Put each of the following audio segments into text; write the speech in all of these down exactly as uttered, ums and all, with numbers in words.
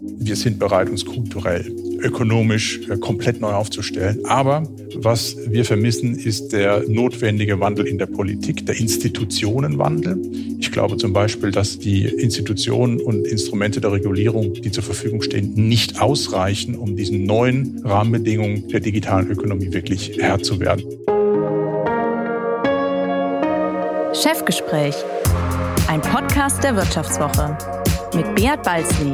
Wir sind bereit, uns kulturell, ökonomisch komplett neu aufzustellen. Aber was wir vermissen, ist der notwendige Wandel in der Politik, der Institutionenwandel. Ich glaube zum Beispiel, dass die Institutionen und Instrumente der Regulierung, die zur Verfügung stehen, nicht ausreichen, um diesen neuen Rahmenbedingungen der digitalen Ökonomie wirklich Herr zu werden. Chefgespräch, ein Podcast der Wirtschaftswoche mit Beat Balzli.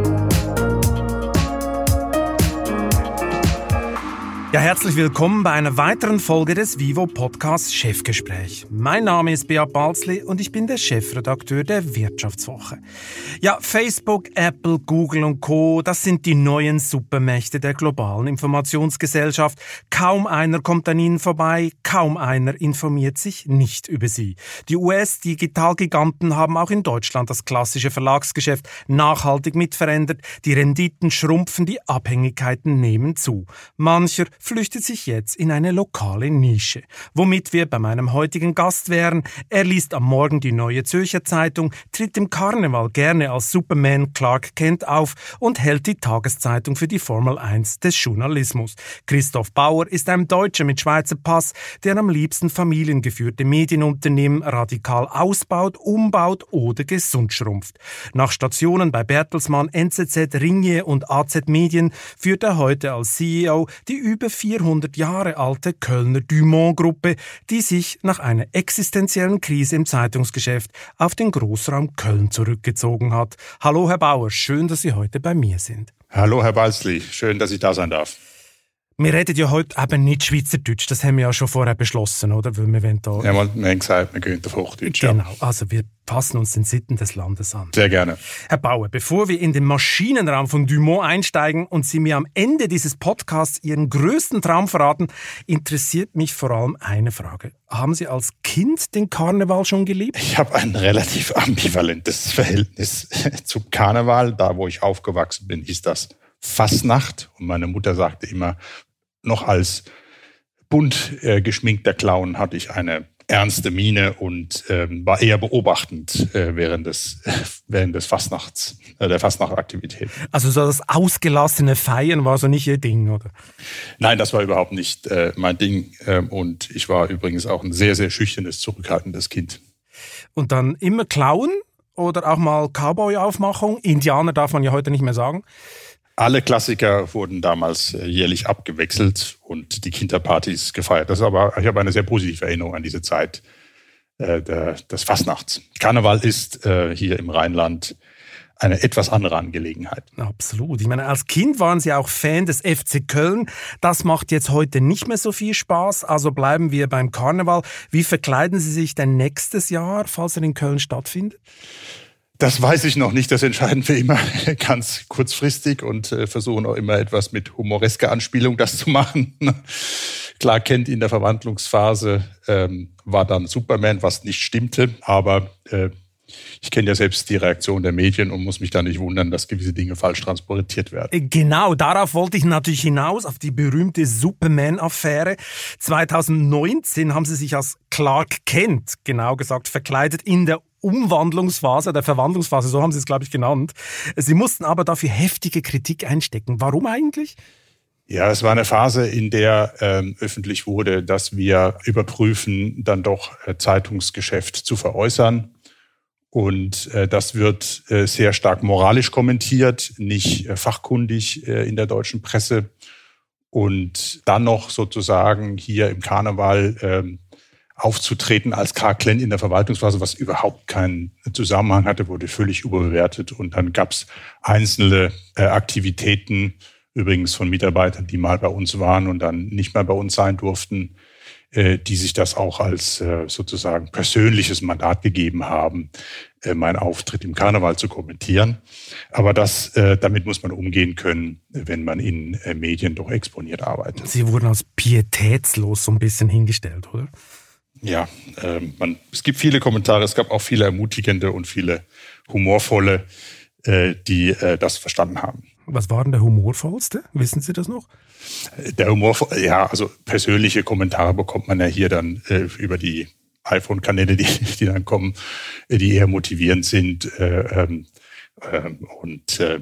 Ja, herzlich willkommen bei einer weiteren Folge des Vivo Podcasts Chefgespräch. Mein Name ist Beat Balzli und ich bin der Chefredakteur der Wirtschaftswoche. Ja, Facebook, Apple, Google und Co., das sind die neuen Supermächte der globalen Informationsgesellschaft. Kaum einer kommt an ihnen vorbei, kaum einer informiert sich nicht über sie. Die U S-Digitalgiganten haben auch in Deutschland das klassische Verlagsgeschäft nachhaltig mitverändert. Die Renditen schrumpfen, die Abhängigkeiten nehmen zu. Mancher flüchtet sich jetzt in eine lokale Nische. Womit wir bei meinem heutigen Gast wären. Er liest am Morgen die Neue Zürcher Zeitung, tritt im Karneval gerne als Superman Clark Kent auf und hält die Tageszeitung für die Formel eins des Journalismus. Christoph Bauer ist ein Deutscher mit Schweizer Pass, der am liebsten familiengeführte Medienunternehmen radikal ausbaut, umbaut oder gesund schrumpft. Nach Stationen bei Bertelsmann, N Z Z, Ringier und A Z Medien führt er heute als C E O die über vierhundert Jahre alte Kölner Dumont-Gruppe, die sich nach einer existenziellen Krise im Zeitungsgeschäft auf den Großraum Köln zurückgezogen hat. Hallo Herr Bauer, schön, dass Sie heute bei mir sind. Hallo Herr Balzli, schön, dass ich da sein darf. Wir reden ja heute eben nicht Schweizerdeutsch, das haben wir ja schon vorher beschlossen, oder? Weil wir wollen da ja, wir haben gesagt, wir gehen auf Hochdeutsch. Genau, ja. Also wir passen uns den Sitten des Landes an. Sehr gerne. Herr Bauer, bevor wir in den Maschinenraum von Dumont einsteigen und Sie mir am Ende dieses Podcasts Ihren größten Traum verraten, interessiert mich vor allem eine Frage. Haben Sie als Kind den Karneval schon geliebt? Ich habe ein relativ ambivalentes Verhältnis zum Karneval. Da, wo ich aufgewachsen bin, hieß das Fasnacht. Und meine Mutter sagte immer, noch als bunt äh, geschminkter Clown hatte ich eine ernste Miene und ähm, war eher beobachtend äh, während des äh, während des Fastnachts, äh, der Fastnachtaktivität. Also so das ausgelassene Feiern war so nicht Ihr Ding, oder? Nein, das war überhaupt nicht äh, mein Ding. Ähm, und ich war übrigens auch ein sehr, sehr schüchternes, zurückhaltendes Kind. Und dann immer Clown oder auch mal Cowboy-Aufmachung? Indianer darf man ja heute nicht mehr sagen. Alle Klassiker wurden damals jährlich abgewechselt und die Kinderpartys gefeiert. Das ist aber, ich habe eine sehr positive Erinnerung an diese Zeit äh, der, des Fastnachts. Karneval ist äh, hier im Rheinland eine etwas andere Angelegenheit. Absolut. Ich meine, als Kind waren Sie auch Fan des F C Köln. Das macht jetzt heute nicht mehr so viel Spaß. Also bleiben wir beim Karneval. Wie verkleiden Sie sich denn nächstes Jahr, falls er in Köln stattfindet? Das weiß ich noch nicht. Das entscheiden wir immer ganz kurzfristig und äh, versuchen auch immer etwas mit humoresker Anspielung das zu machen. Klar, Kent in der Verwandlungsphase ähm, war dann Superman, was nicht stimmte. Aber äh, ich kenne ja selbst die Reaktion der Medien und muss mich da nicht wundern, dass gewisse Dinge falsch transportiert werden. Genau, darauf wollte ich natürlich hinaus, auf die berühmte Superman-Affäre. zwanzig neunzehn haben Sie sich als Clark Kent, genau gesagt, verkleidet in der Umwandlungsphase, der Verwandlungsphase, so haben Sie es, glaube ich, genannt. Sie mussten aber dafür heftige Kritik einstecken. Warum eigentlich? Ja, es war eine Phase, in der ähm, öffentlich wurde, dass wir überprüfen, dann doch äh, Zeitungsgeschäft zu veräußern. Und äh, das wird äh, sehr stark moralisch kommentiert, nicht äh, fachkundig äh, in der deutschen Presse. Und dann noch sozusagen hier im Karneval äh, aufzutreten als Clark Kent in der Verwaltungsphase, was überhaupt keinen Zusammenhang hatte, wurde völlig überbewertet. Und dann gab es einzelne äh, Aktivitäten, übrigens von Mitarbeitern, die mal bei uns waren und dann nicht mehr bei uns sein durften, äh, die sich das auch als äh, sozusagen persönliches Mandat gegeben haben, äh, meinen Auftritt im Karneval zu kommentieren. Aber das, äh, damit muss man umgehen können, wenn man in äh, Medien doch exponiert arbeitet. Sie wurden als pietätslos so ein bisschen hingestellt, oder? Ja, äh, man, es gibt viele Kommentare, es gab auch viele ermutigende und viele humorvolle, äh, die äh, das verstanden haben. Was war denn der humorvollste? Wissen Sie das noch? Der Humor, ja, also persönliche Kommentare bekommt man ja hier dann äh, über die iPhone-Kanäle, die, die dann kommen, die eher motivierend sind. Äh, ähm, äh, und äh, ja,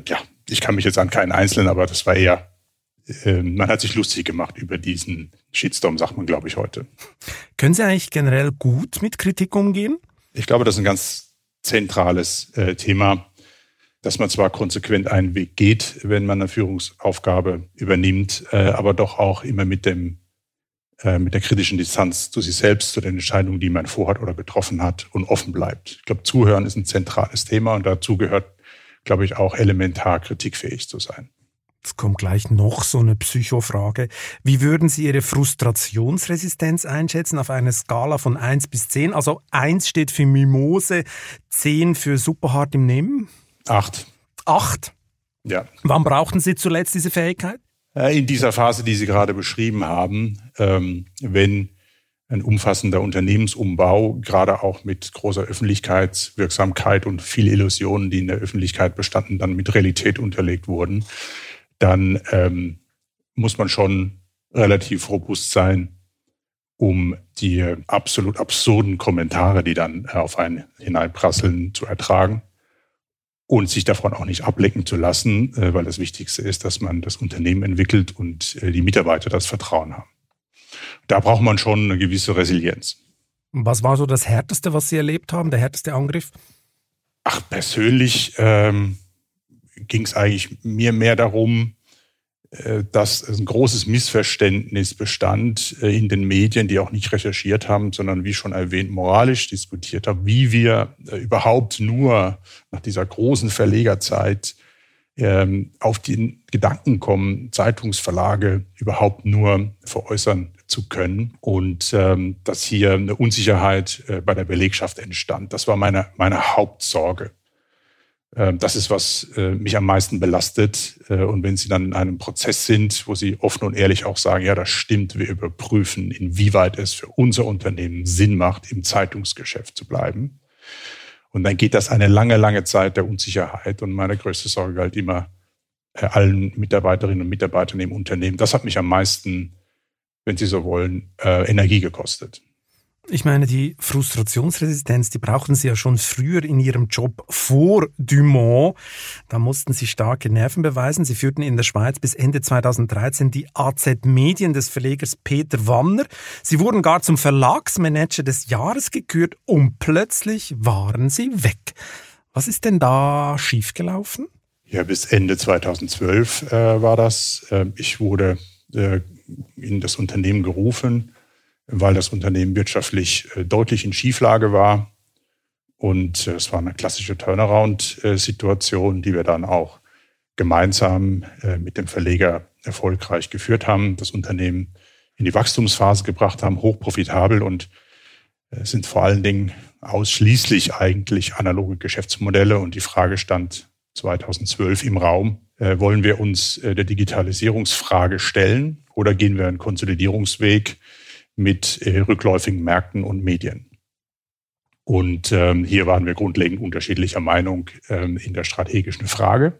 ich kann mich jetzt an keinen Einzelnen, aber das war eher, äh, man hat sich lustig gemacht über diesen Shitstorm, sagt man, glaube ich, heute. Können Sie eigentlich generell gut mit Kritik umgehen? Ich glaube, das ist ein ganz zentrales äh, Thema, dass man zwar konsequent einen Weg geht, wenn man eine Führungsaufgabe übernimmt, äh, aber doch auch immer mit dem äh, mit der kritischen Distanz zu sich selbst, zu den Entscheidungen, die man vorhat oder getroffen hat, und offen bleibt. Ich glaube, Zuhören ist ein zentrales Thema und dazu gehört, glaube ich, auch elementar kritikfähig zu sein. Jetzt kommt gleich noch so eine Psychofrage. Wie würden Sie Ihre Frustrationsresistenz einschätzen auf einer Skala von eins bis zehn? Also eins steht für Mimose, zehn für superhart im Nehmen? Acht. Acht? Ja. Wann brauchten Sie zuletzt diese Fähigkeit? In dieser Phase, die Sie gerade beschrieben haben, ähm, wenn ein umfassender Unternehmensumbau, gerade auch mit großer Öffentlichkeitswirksamkeit und viele Illusionen, die in der Öffentlichkeit bestanden, dann mit Realität unterlegt wurden, dann ähm, muss man schon relativ robust sein, um die absolut absurden Kommentare, die dann auf einen hineinprasseln, zu ertragen und sich davon auch nicht ablenken zu lassen, äh, weil das Wichtigste ist, dass man das Unternehmen entwickelt und äh, die Mitarbeiter das Vertrauen haben. Da braucht man schon eine gewisse Resilienz. Was war so das Härteste, was Sie erlebt haben, der härteste Angriff? Ach, persönlich ähm, ging es eigentlich mir mehr darum, äh, dass ein großes Missverständnis bestand äh, in den Medien, die auch nicht recherchiert haben, sondern wie schon erwähnt, moralisch diskutiert haben, wie wir äh, überhaupt nur nach dieser großen Verlegerzeit ähm, auf den Gedanken kommen, Zeitungsverlage überhaupt nur veräußern zu können, und ähm, dass hier eine Unsicherheit äh, bei der Belegschaft entstand. Das war meine, meine Hauptsorge. Ähm, das ist, was äh, mich am meisten belastet. Äh, und wenn Sie dann in einem Prozess sind, wo Sie offen und ehrlich auch sagen, ja, das stimmt, wir überprüfen, inwieweit es für unser Unternehmen Sinn macht, im Zeitungsgeschäft zu bleiben. Und dann geht das eine lange, lange Zeit der Unsicherheit. Und meine größte Sorge galt immer äh, allen Mitarbeiterinnen und Mitarbeitern im Unternehmen. Das hat mich am meisten, wenn Sie so wollen, äh, Energie gekostet. Ich meine, die Frustrationsresistenz, die brauchten Sie ja schon früher in Ihrem Job vor Dumont. Da mussten Sie starke Nerven beweisen. Sie führten in der Schweiz bis Ende zweitausenddreizehn die A Z Medien des Verlegers Peter Wanner. Sie wurden gar zum Verlagsmanager des Jahres gekürt und plötzlich waren Sie weg. Was ist denn da schiefgelaufen? Ja, bis Ende zweitausendzwölf äh, war das. Äh, ich wurde äh, in das Unternehmen gerufen, weil das Unternehmen wirtschaftlich äh, deutlich in Schieflage war. Und äh, es war eine klassische Turnaround-Situation, die wir dann auch gemeinsam äh, mit dem Verleger erfolgreich geführt haben, das Unternehmen in die Wachstumsphase gebracht haben, hochprofitabel, und es äh, sind vor allen Dingen ausschließlich eigentlich analoge Geschäftsmodelle. Und die Frage stand zweitausendzwölf im Raum, äh, wollen wir uns äh, der Digitalisierungsfrage stellen oder gehen wir einen Konsolidierungsweg mit äh, rückläufigen Märkten und Medien? Und ähm, hier waren wir grundlegend unterschiedlicher Meinung ähm, in der strategischen Frage.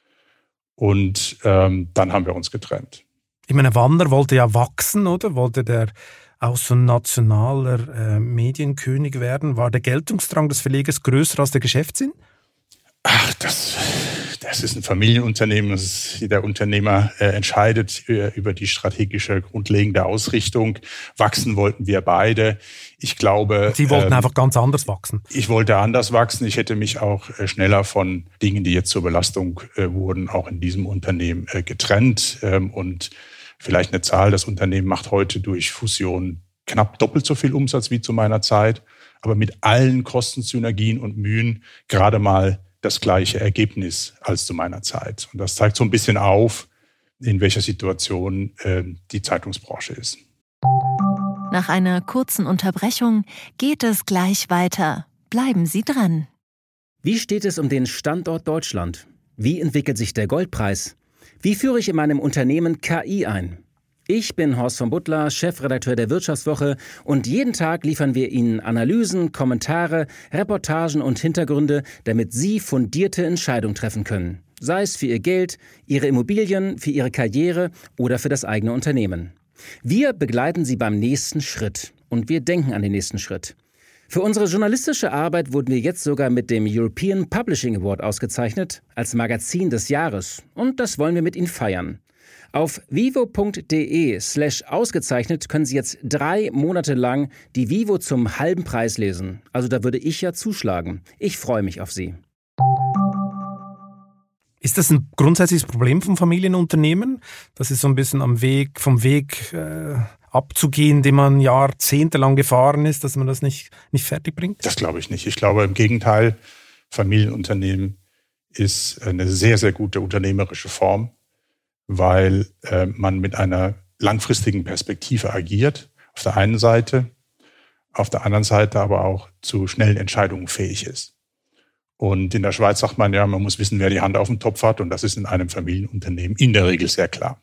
Und ähm, dann haben wir uns getrennt. Ich meine, Wanner wollte ja wachsen, oder? Wollte der auch so ein nationaler äh, Medienkönig werden? War der Geltungsdrang des Verlegers größer als der Geschäftssinn? Ach, das, das ist ein Familienunternehmen. Das ist, der Unternehmer äh, entscheidet äh, über die strategische, grundlegende Ausrichtung. Wachsen wollten wir beide. Ich glaube, Sie wollten ähm, einfach ganz anders wachsen. Ich wollte anders wachsen. Ich hätte mich auch äh, schneller von Dingen, die jetzt zur Belastung äh, wurden, auch in diesem Unternehmen äh, getrennt. Ähm, und vielleicht eine Zahl: Das Unternehmen macht heute durch Fusion knapp doppelt so viel Umsatz wie zu meiner Zeit, aber mit allen Kostensynergien und Mühen gerade mal das gleiche Ergebnis als zu meiner Zeit. Und das zeigt so ein bisschen auf, in welcher Situation äh, die Zeitungsbranche ist. Nach einer kurzen Unterbrechung geht es gleich weiter. Bleiben Sie dran. Wie steht es um den Standort Deutschland? Wie entwickelt sich der Goldpreis? Wie führe ich in meinem Unternehmen K I ein? Ich bin Horst von Butler, Chefredakteur der Wirtschaftswoche, und jeden Tag liefern wir Ihnen Analysen, Kommentare, Reportagen und Hintergründe, damit Sie fundierte Entscheidungen treffen können. Sei es für Ihr Geld, Ihre Immobilien, für Ihre Karriere oder für das eigene Unternehmen. Wir begleiten Sie beim nächsten Schritt und wir denken an den nächsten Schritt. Für unsere journalistische Arbeit wurden wir jetzt sogar mit dem European Publishing Award ausgezeichnet, als Magazin des Jahres. Und das wollen wir mit Ihnen feiern. Auf vivo.de slash ausgezeichnet können Sie jetzt drei Monate lang die Vivo zum halben Preis lesen. Also da würde ich ja zuschlagen. Ich freue mich auf Sie. Ist das ein grundsätzliches Problem von Familienunternehmen? Das ist so ein bisschen am Weg, vom Weg äh, abzugehen, den man jahrzehntelang gefahren ist, dass man das nicht, nicht fertig bringt? Das glaube ich nicht. Ich glaube im Gegenteil, Familienunternehmen ist eine sehr, sehr gute unternehmerische Form, weil äh, man mit einer langfristigen Perspektive agiert, auf der einen Seite, auf der anderen Seite aber auch zu schnellen Entscheidungen fähig ist. Und in der Schweiz sagt man ja, man muss wissen, wer die Hand auf dem Topf hat, und das ist in einem Familienunternehmen in der Regel sehr klar.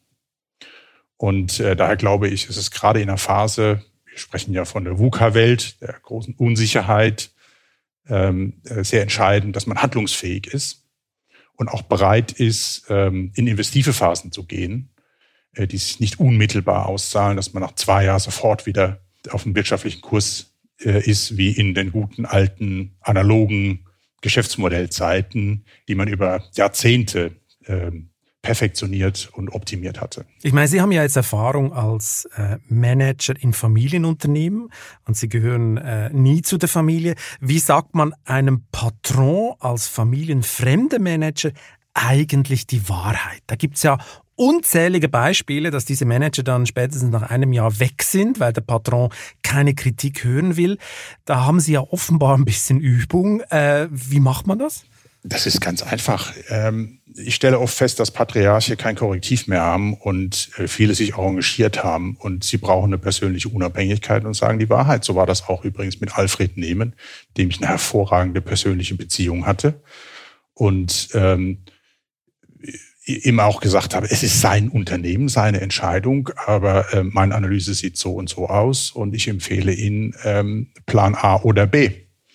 Und äh, daher glaube ich, ist es gerade in einer Phase, wir sprechen ja von der VUCA-Welt, der großen Unsicherheit, ähm, sehr entscheidend, dass man handlungsfähig ist und auch bereit ist, ähm, in investive Phasen zu gehen, äh, die sich nicht unmittelbar auszahlen, dass man nach zwei Jahren sofort wieder auf dem wirtschaftlichen Kurs äh, ist, wie in den guten alten analogen Geschäftsmodellzeiten, die man über Jahrzehnte äh, perfektioniert und optimiert hatte. Ich meine, Sie haben ja jetzt Erfahrung als äh, Manager in Familienunternehmen und Sie gehören äh, nie zu der Familie. Wie sagt man einem Patron als familienfremder Manager eigentlich die Wahrheit? Da gibt's ja unzählige Beispiele, dass diese Manager dann spätestens nach einem Jahr weg sind, weil der Patron keine Kritik hören will. Da haben Sie ja offenbar ein bisschen Übung. Äh, wie macht man das? Das ist ganz einfach. Ich stelle oft fest, dass Patriarche kein Korrektiv mehr haben und viele sich auch engagiert haben. Und sie brauchen eine persönliche Unabhängigkeit und sagen die Wahrheit. So war das auch übrigens mit Alfred Nehmann, dem ich eine hervorragende persönliche Beziehung hatte. Und ähm, immer auch gesagt habe, es ist sein Unternehmen, seine Entscheidung, aber äh, meine Analyse sieht so und so aus und ich empfehle Ihnen ähm, Plan A oder B.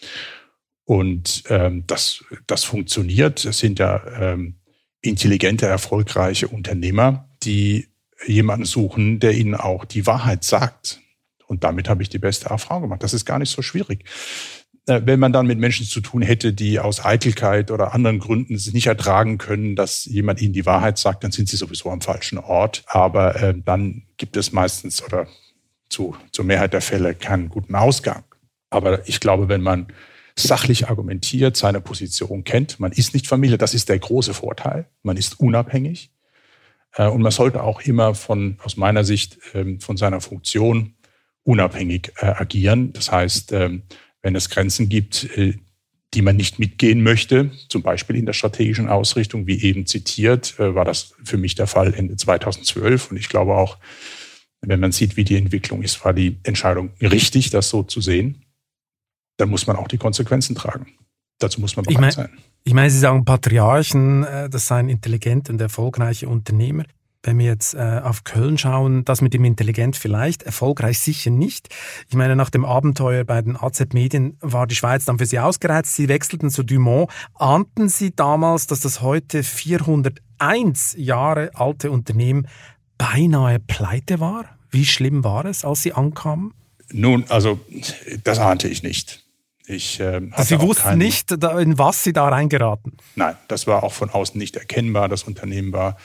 Und ähm, das, das funktioniert. Es sind ja ähm, intelligente, erfolgreiche Unternehmer, die jemanden suchen, der ihnen auch die Wahrheit sagt. Und damit habe ich die beste Erfahrung gemacht. Das ist gar nicht so schwierig. Äh, wenn man dann mit Menschen zu tun hätte, die aus Eitelkeit oder anderen Gründen es nicht ertragen können, dass jemand ihnen die Wahrheit sagt, dann sind sie sowieso am falschen Ort. Aber äh, dann gibt es meistens oder zu, zur Mehrheit der Fälle keinen guten Ausgang. Aber ich glaube, wenn man sachlich argumentiert, seine Position kennt. Man ist nicht Familie, das ist der große Vorteil. Man ist unabhängig. Und man sollte auch immer von, aus meiner Sicht, von seiner Funktion unabhängig agieren. Das heißt, wenn es Grenzen gibt, die man nicht mitgehen möchte, zum Beispiel in der strategischen Ausrichtung, wie eben zitiert, war das für mich der Fall Ende zweitausendzwölf. Und ich glaube auch, wenn man sieht, wie die Entwicklung ist, war die Entscheidung richtig, das so zu sehen. Dann muss man auch die Konsequenzen tragen. Dazu muss man bereit ich mein, sein. Ich meine, Sie sagen Patriarchen, das seien intelligente und erfolgreiche Unternehmer. Wenn wir jetzt äh, auf Köln schauen, das mit dem Intelligent vielleicht, erfolgreich sicher nicht. Ich meine, nach dem Abenteuer bei den A Z Medien war die Schweiz dann für Sie ausgereizt. Sie wechselten zu Dumont. Ahnten Sie damals, dass das heute vierhunderteins Jahre alte Unternehmen beinahe pleite war? Wie schlimm war es, als Sie ankamen? Nun, also das ahnte ich nicht. Ich, äh, also Sie wussten keinen, nicht, in was Sie da reingeraten? Nein, das war auch von außen nicht erkennbar. Das Unternehmen war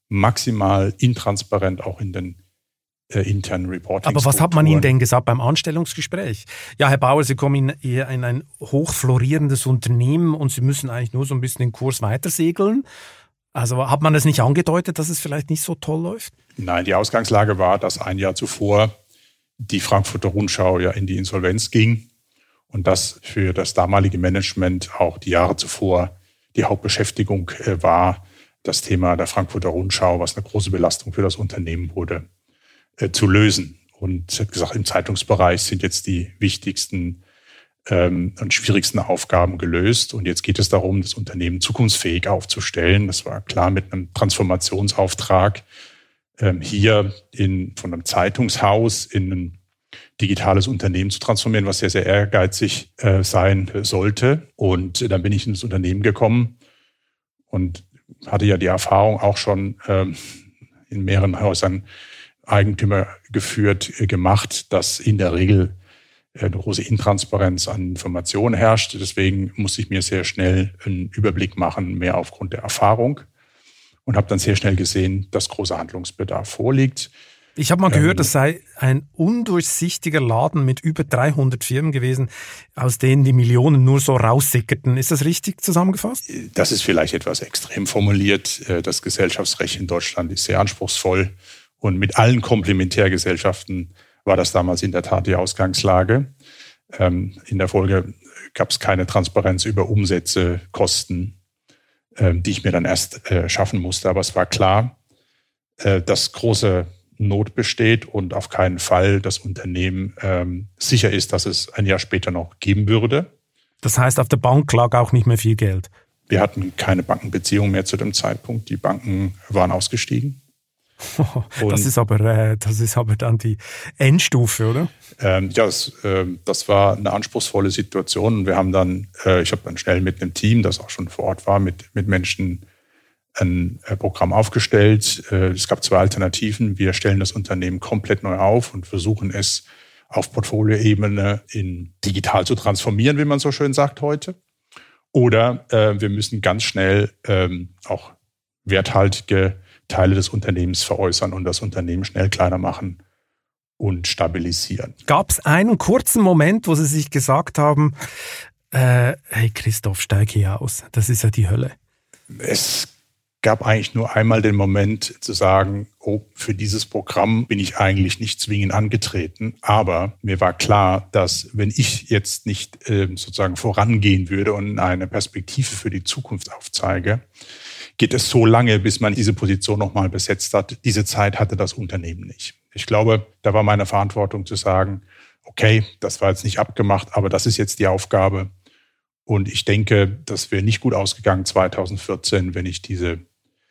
maximal intransparent, auch in den äh, internen Reporting. Aber was hat man Ihnen denn gesagt beim Anstellungsgespräch? Ja, Herr Bauer, Sie kommen in, in ein hochflorierendes Unternehmen und Sie müssen eigentlich nur so ein bisschen den Kurs weitersegeln. Also hat man das nicht angedeutet, dass es vielleicht nicht so toll läuft? Nein, die Ausgangslage war, dass ein Jahr zuvor die Frankfurter Rundschau ja in die Insolvenz ging und dass für das damalige Management auch die Jahre zuvor die Hauptbeschäftigung äh, war, das Thema der Frankfurter Rundschau, was eine große Belastung für das Unternehmen wurde, äh, zu lösen. Und es hat gesagt, im Zeitungsbereich sind jetzt die wichtigsten ähm, und schwierigsten Aufgaben gelöst. Und jetzt geht es darum, das Unternehmen zukunftsfähig aufzustellen. Das war klar mit einem Transformationsauftrag, ähm, hier in, von einem Zeitungshaus in ein digitales Unternehmen zu transformieren, was sehr, sehr ehrgeizig äh, sein sollte. Und äh, dann bin ich ins Unternehmen gekommen und hatte ja die Erfahrung auch schon ähm, in mehreren Häusern Eigentümer geführt, äh, gemacht, dass in der Regel eine große Intransparenz an Informationen herrscht. Deswegen musste ich mir sehr schnell einen Überblick machen, mehr aufgrund der Erfahrung. Und habe dann sehr schnell gesehen, dass großer Handlungsbedarf vorliegt. Ich habe mal gehört, das sei ein undurchsichtiger Laden mit über dreihundert Firmen gewesen, aus denen die Millionen nur so raussickerten. Ist das richtig zusammengefasst? Das ist vielleicht etwas extrem formuliert. Das Gesellschaftsrecht in Deutschland ist sehr anspruchsvoll. Und mit allen Komplementärgesellschaften war das damals in der Tat die Ausgangslage. In der Folge gab es keine Transparenz über Umsätze, Kosten, die ich mir dann erst schaffen musste. Aber es war klar, dass große Not besteht und auf keinen Fall das Unternehmen ähm, sicher ist, dass es ein Jahr später noch geben würde. Das heißt, auf der Bank lag auch nicht mehr viel Geld? Wir hatten keine Bankenbeziehung mehr zu dem Zeitpunkt. Die Banken waren ausgestiegen. Oh, das, ist aber, äh, das ist aber dann die Endstufe, oder? Ähm, ja, das, äh, das war eine anspruchsvolle Situation. Und wir haben dann, äh, ich habe dann schnell mit einem Team, das auch schon vor Ort war, mit, mit Menschen ein Programm aufgestellt. Es gab zwei Alternativen. Wir stellen das Unternehmen komplett neu auf und versuchen es auf Portfolioebene in digital zu transformieren, wie man so schön sagt heute. Oder äh, wir müssen ganz schnell ähm, auch werthaltige Teile des Unternehmens veräußern und das Unternehmen schnell kleiner machen und stabilisieren. Gab es einen kurzen Moment, wo Sie sich gesagt haben, äh, hey Christoph, steig hier aus. Das ist ja die Hölle. Es gab eigentlich nur einmal den Moment zu sagen, oh, für dieses Programm bin ich eigentlich nicht zwingend angetreten. Aber mir war klar, dass wenn ich jetzt nicht äh, sozusagen vorangehen würde und eine Perspektive für die Zukunft aufzeige, geht es so lange, bis man diese Position nochmal besetzt hat. Diese Zeit hatte das Unternehmen nicht. Ich glaube, da war meine Verantwortung zu sagen, okay, das war jetzt nicht abgemacht, aber das ist jetzt die Aufgabe. Und ich denke, das wäre nicht gut ausgegangen zwanzig vierzehn, wenn ich diese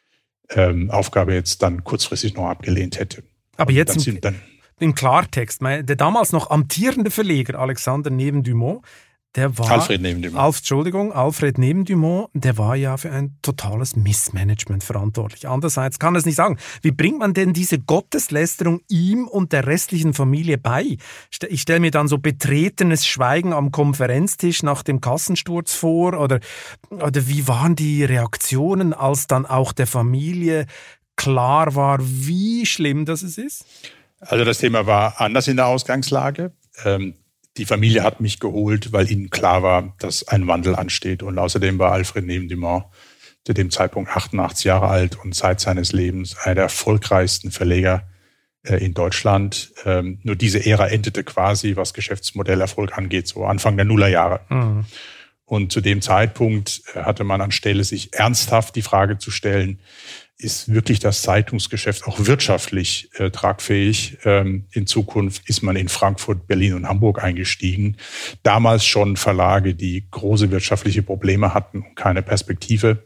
ähm, Aufgabe jetzt dann kurzfristig noch abgelehnt hätte. Aber jetzt dann sind, dann, im Klartext, der damals noch amtierende Verleger Alexander Neben-Dumont, der war, Alfred Neben-Dumont. Alf, Entschuldigung, Alfred Neben-Dumont, der war ja für ein totales Missmanagement verantwortlich. Andererseits kann er es nicht sagen. Wie bringt man denn diese Gotteslästerung ihm und der restlichen Familie bei? Ich stelle mir dann so betretenes Schweigen am Konferenztisch nach dem Kassensturz vor. Oder, oder wie waren die Reaktionen, als dann auch der Familie klar war, wie schlimm das ist? Also das Thema war anders in der Ausgangslage. Ähm, Die Familie hat mich geholt, weil ihnen klar war, dass ein Wandel ansteht. Und außerdem war Alfred Neben-Dumont zu dem Zeitpunkt achtundachtzig Jahre alt und seit seines Lebens einer der erfolgreichsten Verleger in Deutschland. Nur diese Ära endete quasi, was Geschäftsmodellerfolg angeht, so Anfang der Nullerjahre. Mhm. Und zu dem Zeitpunkt hatte man anstelle, sich ernsthaft die Frage zu stellen, ist wirklich das Zeitungsgeschäft auch wirtschaftlich äh, tragfähig? Ähm, in Zukunft ist man in Frankfurt, Berlin und Hamburg eingestiegen. Damals schon Verlage, die große wirtschaftliche Probleme hatten und keine Perspektive.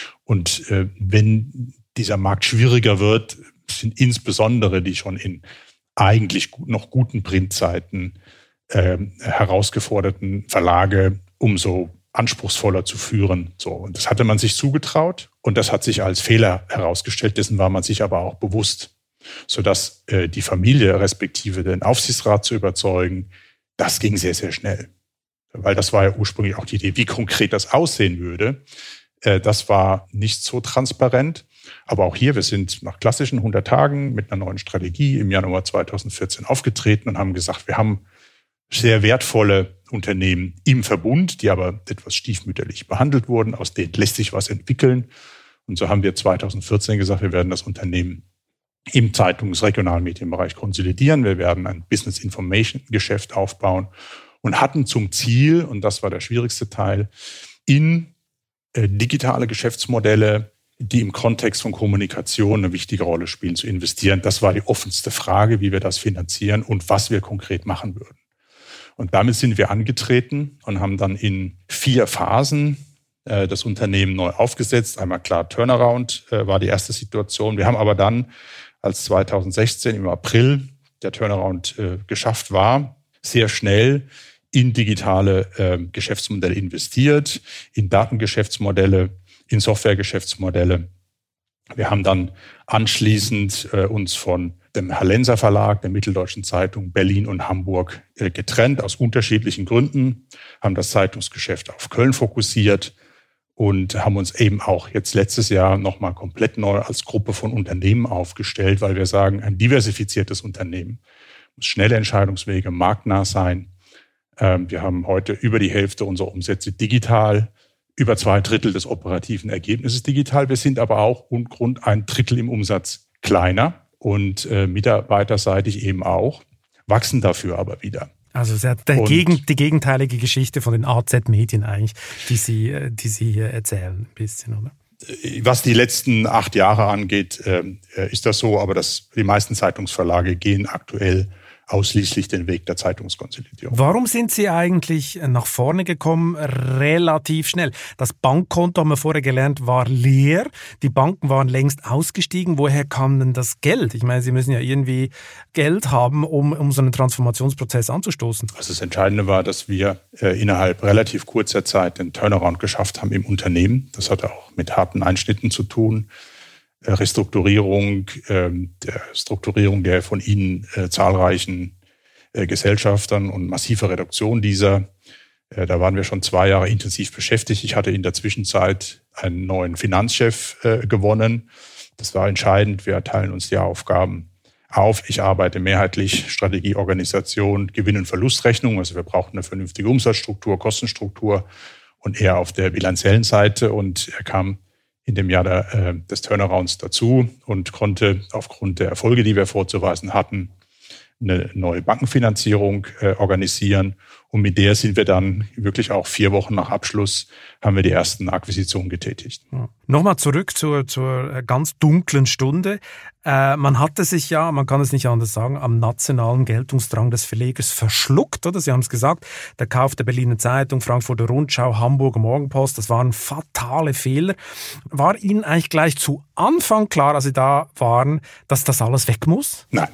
Und äh, wenn dieser Markt schwieriger wird, sind insbesondere die schon in eigentlich noch guten Printzeiten äh, herausgeforderten Verlage umso anspruchsvoller zu führen. So, und das hatte man sich zugetraut und das hat sich als Fehler herausgestellt, dessen war man sich aber auch bewusst, sodass äh, die Familie respektive den Aufsichtsrat zu überzeugen, das ging sehr, sehr schnell. Weil das war ja ursprünglich auch die Idee, wie konkret das aussehen würde. Äh, das war nicht so transparent. Aber auch hier, wir sind nach klassischen hundert Tagen mit einer neuen Strategie im Januar zwanzig vierzehn aufgetreten und haben gesagt, wir haben sehr wertvolle Unternehmen im Verbund, die aber etwas stiefmütterlich behandelt wurden. Aus denen lässt sich was entwickeln. Und so haben wir zwanzig vierzehn gesagt, wir werden das Unternehmen im Zeitungs-, Regionalmedienbereich konsolidieren. Wir werden ein Business-Information-Geschäft aufbauen und hatten zum Ziel, und das war der schwierigste Teil, in äh, digitale Geschäftsmodelle, die im Kontext von Kommunikation eine wichtige Rolle spielen, zu investieren. Das war die offenste Frage, wie wir das finanzieren und was wir konkret machen würden. Und damit sind wir angetreten und haben dann in vier Phasen äh, das Unternehmen neu aufgesetzt. Einmal klar, Turnaround äh, war die erste Situation. Wir haben aber dann, als zwanzig sechzehn im April der Turnaround äh, geschafft war, sehr schnell in digitale äh, Geschäftsmodelle investiert, in Datengeschäftsmodelle, in Softwaregeschäftsmodelle. Wir haben dann anschließend äh, uns von dem Hallenser Verlag, der Mitteldeutschen Zeitung, Berlin und Hamburg äh, getrennt, aus unterschiedlichen Gründen, haben das Zeitungsgeschäft auf Köln fokussiert und haben uns eben auch jetzt letztes Jahr nochmal komplett neu als Gruppe von Unternehmen aufgestellt, weil wir sagen, ein diversifiziertes Unternehmen muss schnelle Entscheidungswege, marktnah sein. Ähm, wir haben heute über die Hälfte unserer Umsätze digital, über zwei Drittel des operativen Ergebnisses digital. Wir sind aber auch rund ein Drittel im Umsatz kleiner und äh, mitarbeiterseitig eben auch, wachsen dafür aber wieder. Also sehr der Gegen, die gegenteilige Geschichte von den A Z-Medien eigentlich, die Sie, die Sie hier erzählen, ein bisschen, oder? Was die letzten acht Jahre angeht, äh, ist das so, aber das, die meisten Zeitungsverlage gehen aktuell ausschließlich den Weg der Zeitungskonsolidierung. Warum sind Sie eigentlich nach vorne gekommen relativ schnell? Das Bankkonto, haben wir vorher gelernt, war leer. Die Banken waren längst ausgestiegen. Woher kam denn das Geld? Ich meine, Sie müssen ja irgendwie Geld haben, um, um so einen Transformationsprozess anzustoßen. Also das Entscheidende war, dass wir äh, innerhalb relativ kurzer Zeit den Turnaround geschafft haben im Unternehmen. Das hatte auch mit harten Einschnitten zu tun. Restrukturierung, äh, der Strukturierung der von Ihnen äh, zahlreichen äh, Gesellschaftern und massive Reduktion dieser. Äh, da waren wir schon zwei Jahre intensiv beschäftigt. Ich hatte in der Zwischenzeit einen neuen Finanzchef äh, gewonnen. Das war entscheidend. Wir teilen uns die Aufgaben auf. Ich arbeite mehrheitlich Strategie, Organisation, Gewinn- und Verlustrechnung. Also wir brauchen eine vernünftige Umsatzstruktur, Kostenstruktur und eher auf der bilanziellen Seite. Und er kam in dem Jahr der, äh, des Turnarounds dazu und konnte aufgrund der Erfolge, die wir vorzuweisen hatten, eine neue Bankenfinanzierung äh, organisieren. Und mit der sind wir dann wirklich auch vier Wochen nach Abschluss, haben wir die ersten Akquisitionen getätigt. Ja. Nochmal zurück zur, zur ganz dunklen Stunde. Äh, man hatte sich ja, man kann es nicht anders sagen, am nationalen Geltungsdrang des Verlegers verschluckt, oder? Sie haben es gesagt, der Kauf der Berliner Zeitung, Frankfurter Rundschau, Hamburger Morgenpost, das waren fatale Fehler. War Ihnen eigentlich gleich zu Anfang klar, als Sie da waren, dass das alles weg muss? Nein.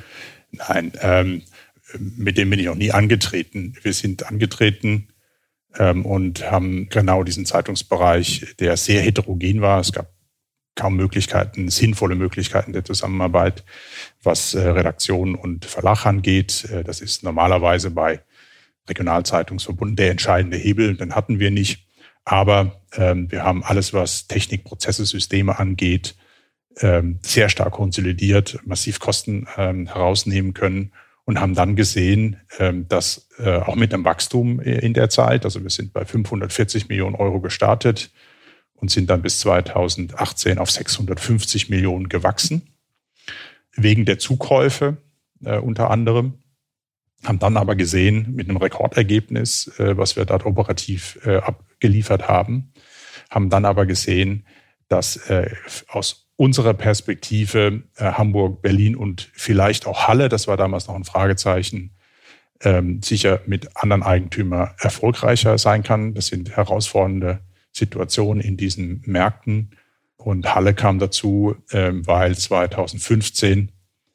Nein, ähm, mit dem bin ich auch nie angetreten. Wir sind angetreten ähm, und haben genau diesen Zeitungsbereich, der sehr heterogen war. Es gab kaum Möglichkeiten, sinnvolle Möglichkeiten der Zusammenarbeit, was äh, Redaktion und Verlag angeht. Äh, das ist normalerweise bei Regionalzeitungsverbunden der entscheidende Hebel. Den hatten wir nicht. Aber ähm, wir haben alles, was Technik, Prozesse, Systeme angeht, sehr stark konsolidiert, massiv Kosten ähm, herausnehmen können und haben dann gesehen, ähm, dass äh, auch mit einem Wachstum in der Zeit, also wir sind bei fünfhundertvierzig Millionen Euro gestartet und sind dann bis zweitausendachtzehn auf sechshundertfünfzig Millionen gewachsen, wegen der Zukäufe äh, unter anderem, haben dann aber gesehen, mit einem Rekordergebnis, äh, was wir dort operativ äh, abgeliefert haben, haben dann aber gesehen, dass äh, aus unserer Perspektive äh, Hamburg, Berlin und vielleicht auch Halle, das war damals noch ein Fragezeichen, ähm, sicher mit anderen Eigentümern erfolgreicher sein kann. Das sind herausfordernde Situationen in diesen Märkten. Und Halle kam dazu, ähm, weil zweitausendfünfzehn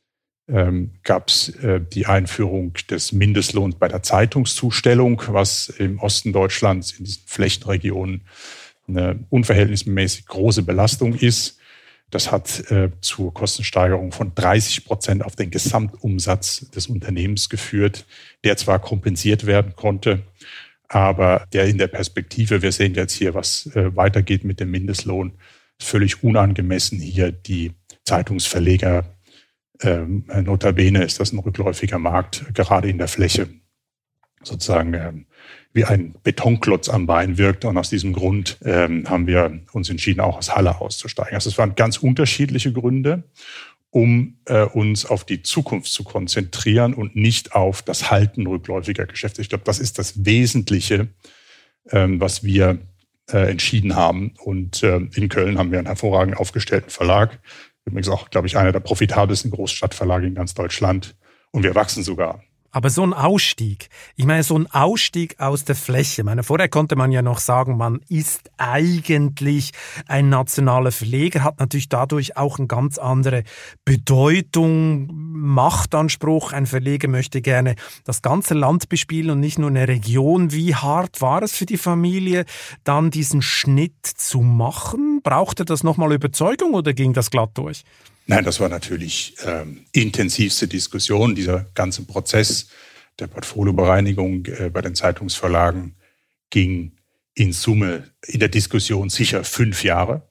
ähm, gab es äh, die Einführung des Mindestlohns bei der Zeitungszustellung, was im Osten Deutschlands, in diesen Flächenregionen, eine unverhältnismäßig große Belastung ist. Das hat äh, zur Kostensteigerung von dreißig Prozent auf den Gesamtumsatz des Unternehmens geführt, der zwar kompensiert werden konnte, aber der in der Perspektive, wir sehen jetzt hier, was äh, weitergeht mit dem Mindestlohn, völlig unangemessen hier die Zeitungsverleger, ähm, notabene ist das ein rückläufiger Markt, gerade in der Fläche sozusagen ähm, wie ein Betonklotz am Bein wirkt. Und aus diesem Grund ähm, haben wir uns entschieden, auch aus Halle auszusteigen. Also es waren ganz unterschiedliche Gründe, um äh, uns auf die Zukunft zu konzentrieren und nicht auf das Halten rückläufiger Geschäfte. Ich glaube, das ist das Wesentliche, ähm, was wir äh, entschieden haben. Und äh, in Köln haben wir einen hervorragend aufgestellten Verlag. Übrigens auch, glaube ich, einer der profitabelsten Großstadtverlage in ganz Deutschland. Und wir wachsen sogar. Aber so ein Ausstieg, ich meine, so ein Ausstieg aus der Fläche, ich meine, vorher konnte man ja noch sagen, man ist eigentlich ein nationaler Verleger, hat natürlich dadurch auch eine ganz andere Bedeutung, Machtanspruch. Ein Verleger möchte gerne das ganze Land bespielen und nicht nur eine Region. Wie hart war es für die Familie, dann diesen Schnitt zu machen? Brauchte das nochmal Überzeugung oder ging das glatt durch? Nein, das war natürlich ähm, intensivste Diskussion. Dieser ganze Prozess der Portfoliobereinigung äh, bei den Zeitungsverlagen ging in Summe in der Diskussion sicher fünf Jahre.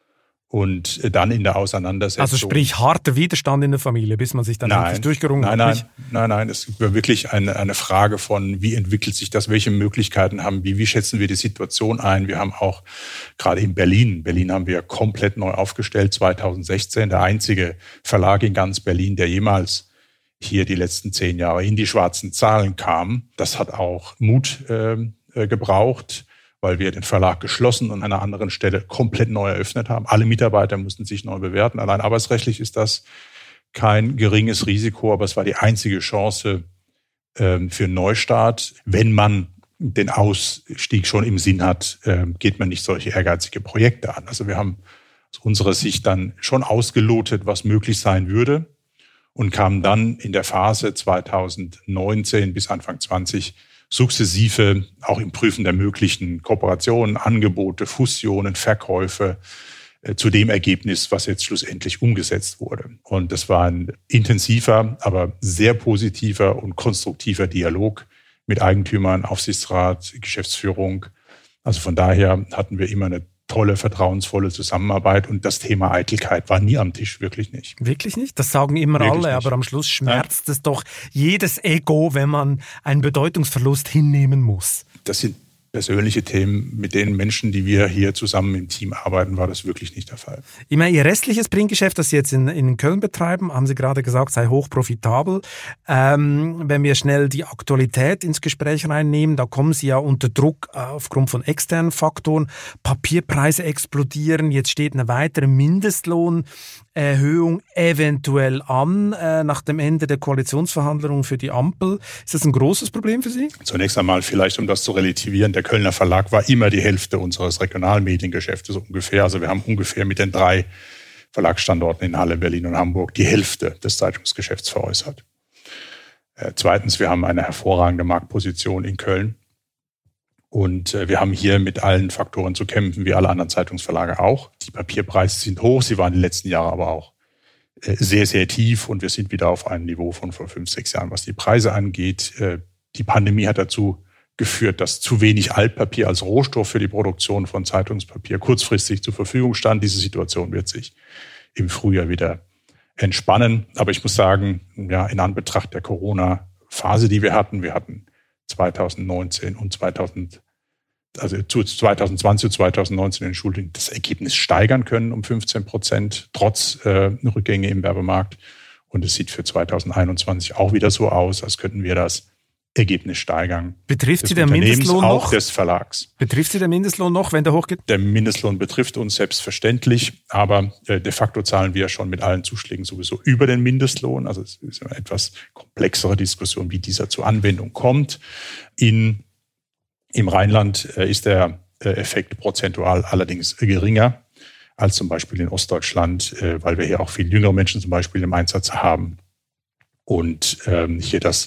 Und dann in der Auseinandersetzung. Also sprich harter Widerstand in der Familie, bis man sich dann nein, endlich durchgerungen nein, hat. Nein, nein, nein, es war wirklich eine, eine Frage von, wie entwickelt sich das, welche Möglichkeiten haben wir, wie schätzen wir die Situation ein. Wir haben auch gerade in Berlin, Berlin haben wir komplett neu aufgestellt, zwanzig sechzehn, der einzige Verlag in ganz Berlin, der jemals hier die letzten zehn Jahre in die schwarzen Zahlen kam. Das hat auch Mut äh, gebraucht, weil wir den Verlag geschlossen und an einer anderen Stelle komplett neu eröffnet haben. Alle Mitarbeiter mussten sich neu bewerten. Allein arbeitsrechtlich ist das kein geringes Risiko, aber es war die einzige Chance äh, für einen Neustart. Wenn man den Ausstieg schon im Sinn hat, äh, geht man nicht solche ehrgeizige Projekte an. Also wir haben aus unserer Sicht dann schon ausgelotet, was möglich sein würde und kamen dann in der Phase zwanzig neunzehn bis Anfang zwanzig sukzessive auch im Prüfen der möglichen Kooperationen, Angebote, Fusionen, Verkäufe äh, zu dem Ergebnis, was jetzt schlussendlich umgesetzt wurde. Und das war ein intensiver, aber sehr positiver und konstruktiver Dialog mit Eigentümern, Aufsichtsrat, Geschäftsführung. Also von daher hatten wir immer eine tolle, vertrauensvolle Zusammenarbeit und das Thema Eitelkeit war nie am Tisch, wirklich nicht. Wirklich nicht? Das sagen immer wirklich alle, nicht. Aber am Schluss schmerzt Nein. es doch jedes Ego, wenn man einen Bedeutungsverlust hinnehmen muss. Das sind persönliche Themen. Mit den Menschen, die wir hier zusammen im Team arbeiten, war das wirklich nicht der Fall. Ich meine, Ihr restliches Printgeschäft, das Sie jetzt in, in Köln betreiben, haben Sie gerade gesagt, sei hochprofitabel. Ähm, wenn wir schnell die Aktualität ins Gespräch reinnehmen, da kommen Sie ja unter Druck aufgrund von externen Faktoren. Papierpreise explodieren, jetzt steht eine weitere Mindestlohnerhöhung eventuell an, äh, nach dem Ende der Koalitionsverhandlungen für die Ampel. Ist das ein großes Problem für Sie? Zunächst einmal vielleicht, um das zu relativieren, der Kölner Verlag war immer die Hälfte unseres Regionalmediengeschäftes ungefähr. Also wir haben ungefähr mit den drei Verlagsstandorten in Halle, Berlin und Hamburg die Hälfte des Zeitungsgeschäfts veräußert. Äh, zweitens, wir haben eine hervorragende Marktposition in Köln. Und äh, wir haben hier mit allen Faktoren zu kämpfen, wie alle anderen Zeitungsverlage auch. Die Papierpreise sind hoch, sie waren die letzten Jahre aber auch äh, sehr, sehr tief. Und wir sind wieder auf einem Niveau von vor fünf, sechs Jahren, was die Preise angeht. Äh, die Pandemie hat dazu geführt, dass zu wenig Altpapier als Rohstoff für die Produktion von Zeitungspapier kurzfristig zur Verfügung stand. Diese Situation wird sich im Frühjahr wieder entspannen. Aber ich muss sagen, ja, in Anbetracht der Corona-Phase, die wir hatten, wir hatten zwanzig neunzehn und zweitausend, also zu zwanzig zwanzig und zwanzig neunzehn, Entschuldigung, das Ergebnis steigern können um fünfzehn Prozent, trotz äh, Rückgänge im Werbemarkt. Und es sieht für zwanzig einundzwanzig auch wieder so aus, als könnten wir das Ergebnis steigern. Betrifft Sie der Mindestlohn auch noch? Des Verlags. Betrifft Sie der Mindestlohn noch, wenn der hochgeht? Der Mindestlohn betrifft uns selbstverständlich, aber äh, de facto zahlen wir schon mit allen Zuschlägen sowieso über den Mindestlohn. Also es ist eine etwas komplexere Diskussion, wie dieser zur Anwendung kommt. In, im Rheinland äh, ist der äh, Effekt prozentual allerdings geringer als zum Beispiel in Ostdeutschland, äh, weil wir hier auch viel jüngere Menschen zum Beispiel im Einsatz haben und ähm, hier das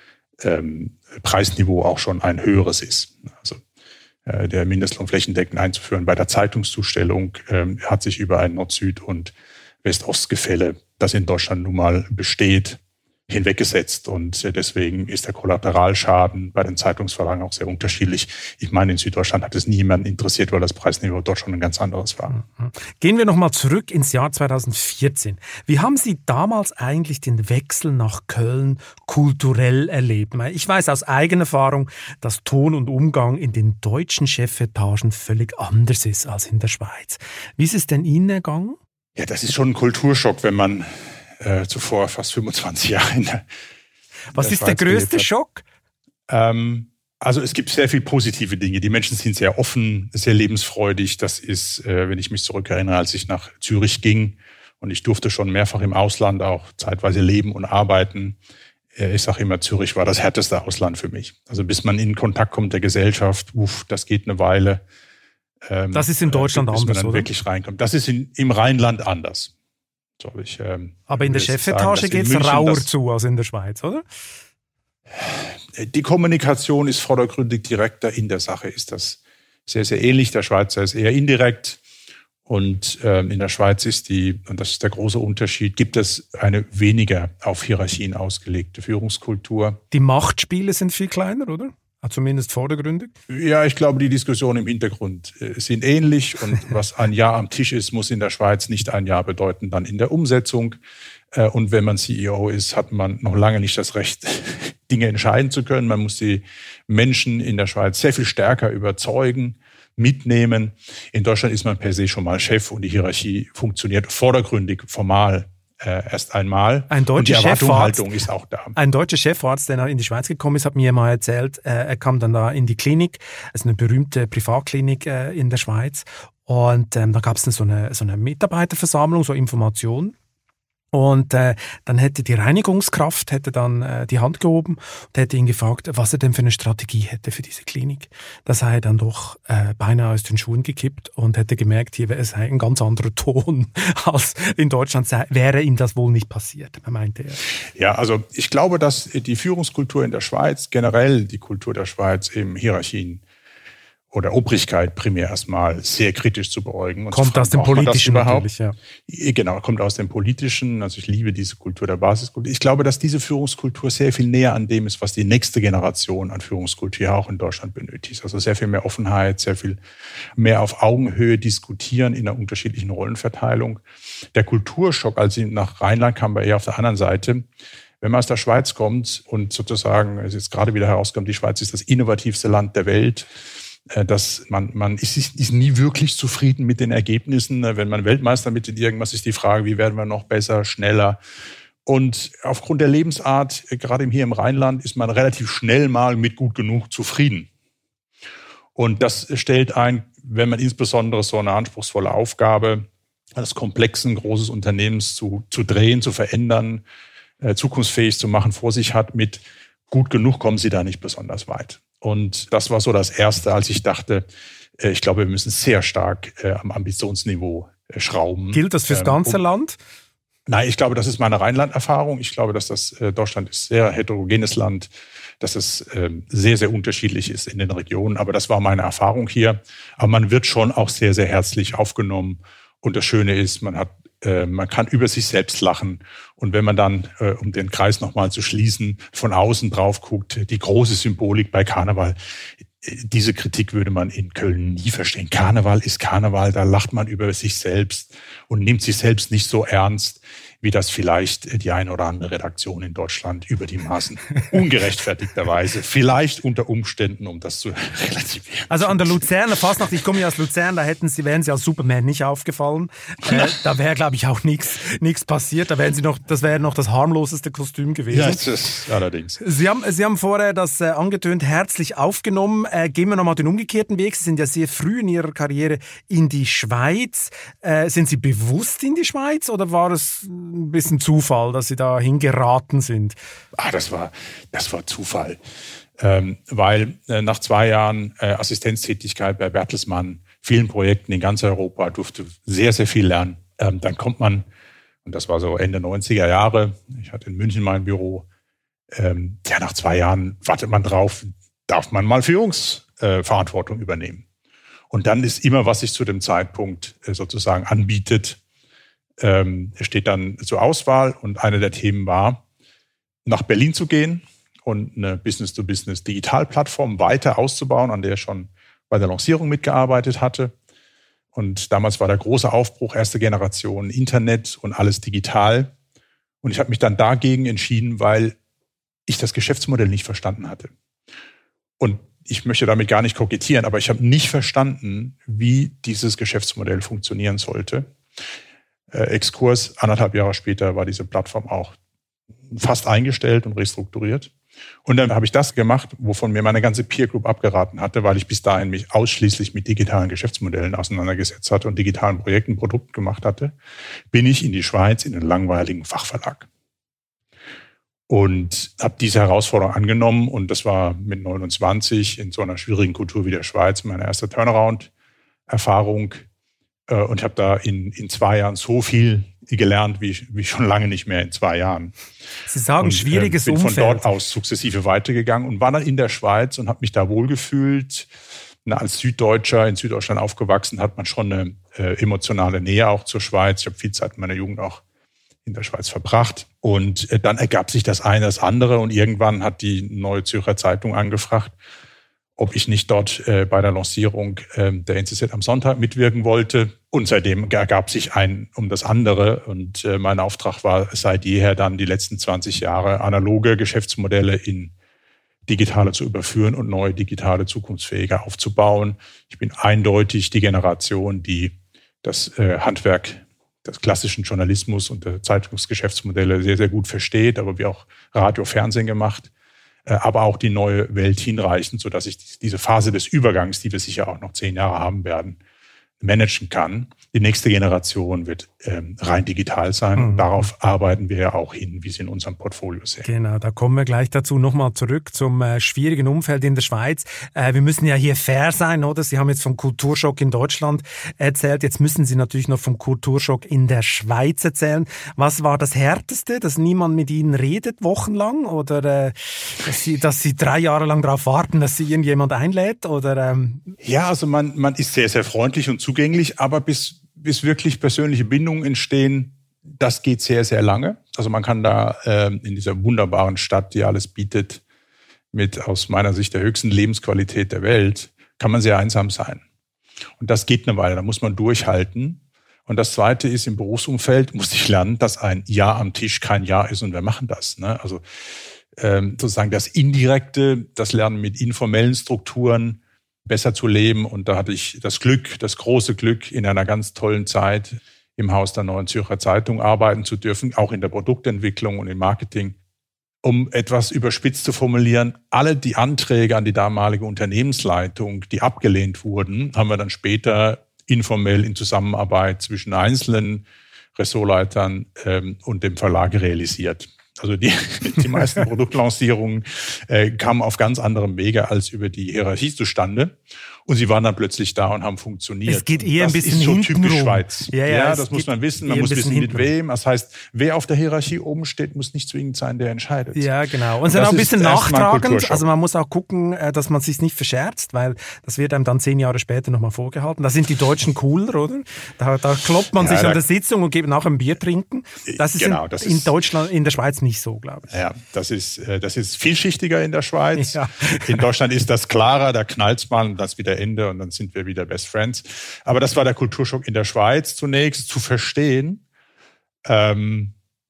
Ähm, Preisniveau auch schon ein höheres ist. Also äh, der Mindestlohn flächendeckend einzuführen bei der Zeitungszustellung ähm, hat sich über ein Nord-Süd- und West-Ost-Gefälle, das in Deutschland nun mal besteht, hinweggesetzt. Und äh, deswegen ist der Kollateralschaden bei den Zeitungsverlagen auch sehr unterschiedlich. Ich meine, in Süddeutschland hat es niemanden interessiert, weil das Preisniveau dort schon ein ganz anderes war. Gehen wir nochmal zurück ins Jahr zwanzig vierzehn. Wie haben Sie damals eigentlich den Wechsel nach Köln kulturell erlebt? Ich weiß aus eigener Erfahrung, dass Ton und Umgang in den deutschen Chefetagen völlig anders ist als in der Schweiz. Wie ist es denn Ihnen ergangen? Ja, das ist schon ein Kulturschock, wenn man Äh, zuvor fast fünfundzwanzig Jahre in der Was der ist Schweiz der größte hat. Schock? Ähm, also es gibt sehr viele positive Dinge. Die Menschen sind sehr offen, sehr lebensfreudig. Das ist, äh, wenn ich mich zurückerinnere, als ich nach Zürich ging und ich durfte schon mehrfach im Ausland auch zeitweise leben und arbeiten. Äh, ich sage immer, Zürich war das härteste Ausland für mich. Also bis man in Kontakt kommt der Gesellschaft, uff, das geht eine Weile. Ähm, das ist in Deutschland äh, bis anders, man dann oder? wirklich reinkommt. Das ist in, im Rheinland anders. So, ich, ähm, Aber in der Chefetage geht es rauer zu als in der Schweiz, oder? Die Kommunikation ist vordergründig direkter. In der Sache ist das sehr, sehr ähnlich. Der Schweizer ist eher indirekt. Und ähm, in der Schweiz ist die, und das ist der große Unterschied, gibt es eine weniger auf Hierarchien ausgelegte Führungskultur. Die Machtspiele sind viel kleiner, oder? Zumindest vordergründig? Ja, ich glaube, die Diskussionen im Hintergrund äh, sind ähnlich. Und was ein Jahr am Tisch ist, muss in der Schweiz nicht ein Jahr bedeuten, dann in der Umsetzung. Äh, und wenn man C E O ist, hat man noch lange nicht das Recht, Dinge entscheiden zu können. Man muss die Menschen in der Schweiz sehr viel stärker überzeugen, mitnehmen. In Deutschland ist man per se schon mal Chef und die Hierarchie funktioniert vordergründig, formal äh, erst einmal. Ein deutscher und die Erwartungshaltung Chefarzt, ist auch da. Ein deutscher Chefarzt, der in die Schweiz gekommen ist, hat mir mal erzählt, äh, er kam dann da in die Klinik, das ist eine berühmte Privatklinik äh, in der Schweiz, und ähm, da gab es so eine, so eine Mitarbeiterversammlung, so Informationen. Und äh, dann hätte die Reinigungskraft hätte dann äh, die Hand gehoben und hätte ihn gefragt, was er denn für eine Strategie hätte für diese Klinik. Da sei er dann doch äh, beinahe aus den Schuhen gekippt und hätte gemerkt, hier sei ein ganz anderer Ton als in Deutschland, sei, wäre ihm das wohl nicht passiert, meinte er. Ja, also ich glaube, dass die Führungskultur in der Schweiz, generell die Kultur der Schweiz, eben Hierarchien oder Obrigkeit primär erstmal sehr kritisch zu beäugen. Und kommt aus dem Politischen natürlich, ja. Genau, kommt aus dem Politischen. Also ich liebe diese Kultur der Basiskultur. Ich glaube, dass diese Führungskultur sehr viel näher an dem ist, was die nächste Generation an Führungskultur auch in Deutschland benötigt. Also sehr viel mehr Offenheit, sehr viel mehr auf Augenhöhe diskutieren in einer unterschiedlichen Rollenverteilung. Der Kulturschock, als ich nach Rheinland kam, war eher auf der anderen Seite. Wenn man aus der Schweiz kommt und sozusagen, es ist gerade wieder herauskommt, die Schweiz ist das innovativste Land der Welt, dass man, man ist, ist nie wirklich zufrieden mit den Ergebnissen. Wenn man Weltmeister mit irgendwas ist, die Frage, wie werden wir noch besser, schneller. Und aufgrund der Lebensart, gerade hier im Rheinland, ist man relativ schnell mal mit gut genug zufrieden. Und das stellt ein, wenn man insbesondere so eine anspruchsvolle Aufgabe eines komplexen, großes Unternehmens zu, zu drehen, zu verändern, äh, zukunftsfähig zu machen, vor sich hat, mit gut genug kommen Sie da nicht besonders weit. Und das war so das Erste, als ich dachte, ich glaube, wir müssen sehr stark äh, am Ambitionsniveau äh, schrauben. Gilt das fürs ganze ähm, um, Land? Nein, ich glaube, das ist meine Rheinland-Erfahrung. Ich glaube, dass das äh, Deutschland ist ein sehr heterogenes Land, dass es äh, sehr, sehr unterschiedlich ist in den Regionen. Aber das war meine Erfahrung hier. Aber man wird schon auch sehr, sehr herzlich aufgenommen. Und das Schöne ist, man hat man kann über sich selbst lachen. Und wenn man dann, um den Kreis nochmal zu schließen, von außen drauf guckt, die große Symbolik bei Karneval, diese Kritik würde man in Köln nie verstehen. Karneval ist Karneval, da lacht man über sich selbst und nimmt sich selbst nicht so ernst, wie das vielleicht die eine oder andere Redaktion in Deutschland über die Maßen ungerechtfertigterweise, vielleicht unter Umständen, um das zu relativieren. Also an der Luzerner Fastnacht, ich komme ja aus Luzern, da hätten sie, wären sie als Superman nicht aufgefallen. Äh, da wäre, glaube ich, auch nichts nichts passiert. Da wären sie noch, das wäre noch das harmloseste Kostüm gewesen. Ja, das ist allerdings. Sie haben, Sie haben vorher das äh, angetönt, herzlich aufgenommen. Äh, gehen wir nochmal den umgekehrten Weg. Sie sind ja sehr früh in Ihrer Karriere in die Schweiz. Äh, sind Sie bewusst in die Schweiz oder war es ein bisschen Zufall, dass Sie da hingeraten sind? Ah, das war, das war Zufall. Ähm, weil äh, nach zwei Jahren äh, Assistenztätigkeit bei Bertelsmann, vielen Projekten in ganz Europa, durfte sehr, sehr viel lernen. Ähm, dann kommt man, und das war so Ende neunziger Jahre, ich hatte in München mein Büro, ähm, ja, nach zwei Jahren wartet man drauf, darf man mal Führungsverantwortung äh, übernehmen. Und dann ist immer, was sich zu dem Zeitpunkt äh, sozusagen anbietet, ähm, steht dann zur Auswahl. Und eine der Themen war, nach Berlin zu gehen und eine Business-to-Business-Digitalplattform weiter auszubauen, an der ich schon bei der Lancierung mitgearbeitet hatte. Und damals war der große Aufbruch, erste Generation Internet und alles digital. Und ich habe mich dann dagegen entschieden, weil ich das Geschäftsmodell nicht verstanden hatte. Und ich möchte damit gar nicht kokettieren, aber ich habe nicht verstanden, wie dieses Geschäftsmodell funktionieren sollte. Äh, Exkurs, anderthalb Jahre später war diese Plattform auch fast eingestellt und restrukturiert. Und dann habe ich das gemacht, wovon mir meine ganze Peer Group abgeraten hatte, weil ich bis dahin mich ausschließlich mit digitalen Geschäftsmodellen auseinandergesetzt hatte und digitalen Projekten, Produkten gemacht hatte, bin ich in die Schweiz in einen langweiligen Fachverlag. Und habe diese Herausforderung angenommen und das war mit neunundzwanzig in so einer schwierigen Kultur wie der Schweiz meine erste Turnaround-Erfahrung. Und ich habe da in, in zwei Jahren so viel gelernt, wie, wie schon lange nicht mehr in zwei Jahren. Sie sagen, und, schwieriges äh, bin Umfeld. Bin von dort aus sukzessive weitergegangen und war dann in der Schweiz und habe mich da wohlgefühlt. Na, als Süddeutscher in Süddeutschland aufgewachsen, hat man schon eine äh, emotionale Nähe auch zur Schweiz. Ich habe viel Zeit in meiner Jugend auch in der Schweiz verbracht. Und äh, dann ergab sich das eine, das andere. Und irgendwann hat die Neue Zürcher Zeitung angefragt, ob ich nicht dort äh, bei der Lancierung äh, der N Z Z am Sonntag mitwirken wollte. Und seitdem ergab sich ein um das andere. Und äh, mein Auftrag war seit jeher dann die letzten zwanzig Jahre analoge Geschäftsmodelle in digitale zu überführen und neue digitale zukunftsfähige aufzubauen. Ich bin eindeutig die Generation, die das äh, Handwerk des klassischen Journalismus und der Zeitungsgeschäftsmodelle sehr, sehr gut versteht, aber wie auch Radio, Fernsehen gemacht, äh, aber auch die neue Welt hinreichend, sodass ich diese Phase des Übergangs, die wir sicher auch noch zehn Jahre haben werden, managen kann. Die nächste Generation wird ähm, rein digital sein. Mhm. Darauf arbeiten wir ja auch hin, wie Sie in unserem Portfolio sehen. Genau, da kommen wir gleich dazu. Nochmal zurück zum äh, schwierigen Umfeld in der Schweiz. Äh, wir müssen ja hier fair sein, oder? Sie haben jetzt vom Kulturschock in Deutschland erzählt. Jetzt müssen Sie natürlich noch vom Kulturschock in der Schweiz erzählen. Was war das Härteste, dass niemand mit Ihnen redet, wochenlang? Oder äh, dass, Sie, dass Sie drei Jahre lang darauf warten, dass Sie irgendjemand einlädt? Oder, ähm ja, also man, man ist sehr, sehr freundlich und zugänglich, aber bis bis wirklich persönliche Bindungen entstehen, das geht sehr, sehr lange. Also man kann da äh, in dieser wunderbaren Stadt, die alles bietet, mit aus meiner Sicht der höchsten Lebensqualität der Welt, kann man sehr einsam sein. Und das geht eine Weile, da muss man durchhalten. Und das Zweite ist, im Berufsumfeld muss ich lernen, dass ein Ja am Tisch kein Ja ist und wir machen das. Ne? Also ähm, sozusagen das Indirekte, das Lernen mit informellen Strukturen, besser zu leben. Und da hatte ich das Glück, das große Glück, in einer ganz tollen Zeit im Haus der Neuen Zürcher Zeitung arbeiten zu dürfen, auch in der Produktentwicklung und im Marketing. Um etwas überspitzt zu formulieren, alle die Anträge an die damalige Unternehmensleitung, die abgelehnt wurden, haben wir dann später informell in Zusammenarbeit zwischen einzelnen Ressortleitern ähm, und dem Verlag realisiert. Also die, die meisten Produktlancierungen äh, kamen auf ganz anderem Wege als über die Hierarchie zustande. Und sie waren dann plötzlich da und haben funktioniert. Es geht eher ein bisschen hinten. Das ist so typisch rum. Schweiz. Ja, ja, ja das muss man wissen. Man muss wissen, mit wem. Das heißt, wer auf der Hierarchie oben steht, muss nicht zwingend sein, der entscheidet. Ja, genau. Und es ist auch ein bisschen nachtragend. Also man muss auch gucken, dass man sich nicht verscherzt, weil das wird einem dann zehn Jahre später nochmal vorgehalten. Da sind die Deutschen cooler, oder? Da, da kloppt man ja, sich an der Sitzung und geht nachher ein Bier trinken. Das ist genau, in, das in ist, Deutschland, in der Schweiz nicht so, glaube ich. Ja, das ist, das ist vielschichtiger in der Schweiz. Ja. In Deutschland ist das klarer, da knallt's mal und das ist wieder Ende und dann sind wir wieder Best Friends. Aber das war der Kulturschock in der Schweiz zunächst, zu verstehen, ähm,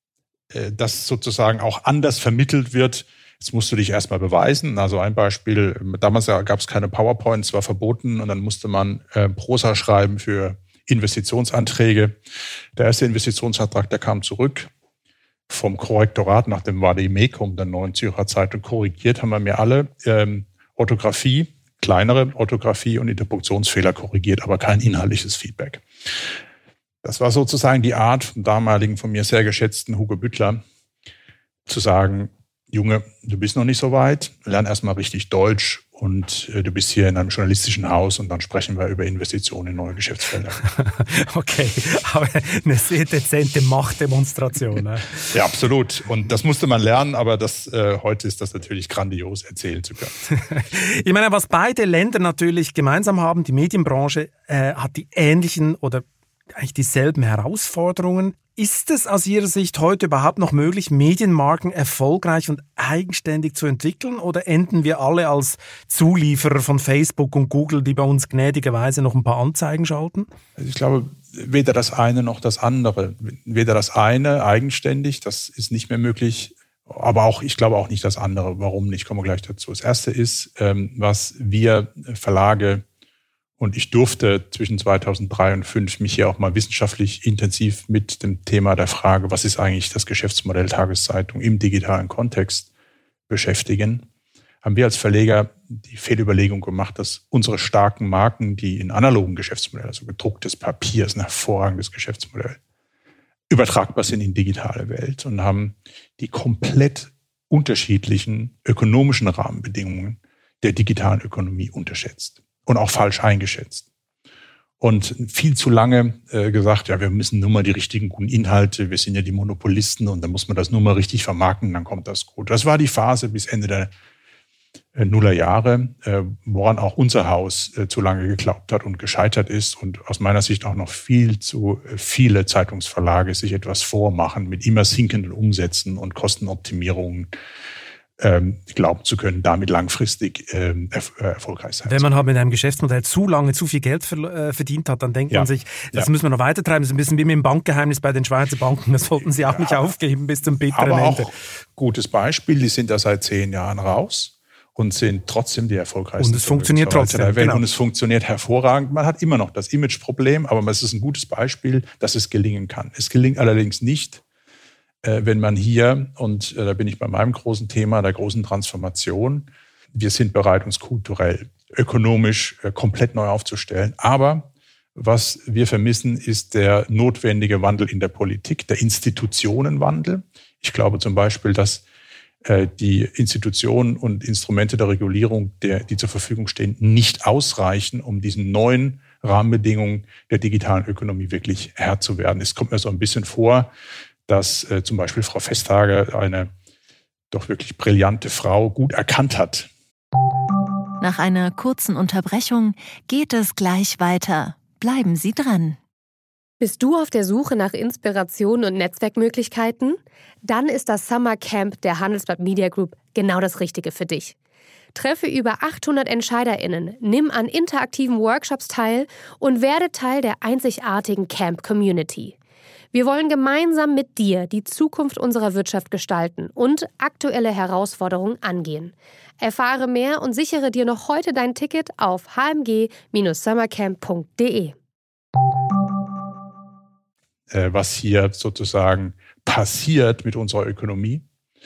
dass sozusagen auch anders vermittelt wird. Jetzt musst du dich erstmal beweisen. Also ein Beispiel, damals gab es keine PowerPoints, war verboten und dann musste man äh, Prosa schreiben für Investitionsanträge. Der erste Investitionsantrag, der kam zurück vom Korrektorat nach dem Vademekum der Neuen Zürcher Zeitung korrigiert, haben wir mir alle ähm, Orthographie, kleinere Orthographie und Interpunktionsfehler korrigiert, aber kein inhaltliches Feedback. Das war sozusagen die Art vom damaligen, von mir sehr geschätzten Hugo Büttler, zu sagen, Junge, du bist noch nicht so weit, lern erstmal richtig Deutsch und äh, du bist hier in einem journalistischen Haus und dann sprechen wir über Investitionen in neue Geschäftsfelder. Okay, aber eine sehr dezente Machtdemonstration. Ne? Ja, absolut. Und das musste man lernen, aber das, äh, heute ist das natürlich grandios erzählen zu können. Ich meine, was beide Länder natürlich gemeinsam haben, die Medienbranche äh, hat die ähnlichen oder eigentlich dieselben Herausforderungen. Ist es aus Ihrer Sicht heute überhaupt noch möglich, Medienmarken erfolgreich und eigenständig zu entwickeln? Oder enden wir alle als Zulieferer von Facebook und Google, die bei uns gnädigerweise noch ein paar Anzeigen schalten? Also ich glaube, weder das eine noch das andere. Weder das eine eigenständig, das ist nicht mehr möglich. Aber auch, ich glaube auch nicht das andere. Warum nicht? Kommen wir gleich dazu. Das erste ist, was wir Verlage und ich durfte zwischen zweitausenddrei und zweitausendfünf mich hier auch mal wissenschaftlich intensiv mit dem Thema der Frage, was ist eigentlich das Geschäftsmodell Tageszeitung im digitalen Kontext beschäftigen. Haben wir als Verleger die Fehlüberlegung gemacht, dass unsere starken Marken, die in analogen Geschäftsmodellen, also gedrucktes Papier, ist ein hervorragendes Geschäftsmodell, übertragbar sind in digitale Welt und haben die komplett unterschiedlichen ökonomischen Rahmenbedingungen der digitalen Ökonomie unterschätzt. Und auch falsch eingeschätzt. Und viel zu lange äh, gesagt, ja, wir müssen nur mal die richtigen guten Inhalte, wir sind ja die Monopolisten und dann muss man das nur mal richtig vermarkten, dann kommt das gut. Das war die Phase bis Ende der Nullerjahre, äh, woran auch unser Haus äh, zu lange geglaubt hat und gescheitert ist und aus meiner Sicht auch noch viel zu äh, viele Zeitungsverlage sich etwas vormachen mit immer sinkenden Umsätzen und Kostenoptimierungen, ähm, glauben zu können, damit langfristig ähm, erf- äh, erfolgreich sein. Wenn man halt mit einem Geschäftsmodell zu lange zu viel Geld ver- äh, verdient hat, dann denkt ja. man sich, das ja. müssen wir noch weitertreiben. Das ist ein bisschen wie mit dem Bankgeheimnis bei den Schweizer Banken. Das wollten sie auch ja. nicht aufgeben bis zum bitteren Aber Ende. Auch gutes Beispiel, die sind da seit zehn Jahren raus. Und sind trotzdem die erfolgreichsten. Und es funktioniert trotzdem. Der Welt. Genau. Und es funktioniert hervorragend. Man hat immer noch das Imageproblem, aber es ist ein gutes Beispiel, dass es gelingen kann. Es gelingt allerdings nicht, wenn man hier, und da bin ich bei meinem großen Thema, der großen Transformation, wir sind bereit, uns kulturell, ökonomisch komplett neu aufzustellen. Aber was wir vermissen, ist der notwendige Wandel in der Politik, der Institutionenwandel. Ich glaube zum Beispiel, dass die Institutionen und Instrumente der Regulierung, der, die zur Verfügung stehen, nicht ausreichen, um diesen neuen Rahmenbedingungen der digitalen Ökonomie wirklich Herr zu werden. Es kommt mir so ein bisschen vor, dass äh, zum Beispiel Frau Vestager, eine doch wirklich brillante Frau, gut erkannt hat. Nach einer kurzen Unterbrechung geht es gleich weiter. Bleiben Sie dran. Bist du auf der Suche nach Inspiration und Netzwerkmöglichkeiten? Dann ist das Summer Camp der Handelsblatt Media Group genau das Richtige für dich. Treffe über achthundert EntscheiderInnen, nimm an interaktiven Workshops teil und werde Teil der einzigartigen Camp-Community. Wir wollen gemeinsam mit dir die Zukunft unserer Wirtschaft gestalten und aktuelle Herausforderungen angehen. Erfahre mehr und sichere dir noch heute dein Ticket auf h m g Bindestrich summercamp punkt d e. Was hier sozusagen passiert mit unserer Ökonomie,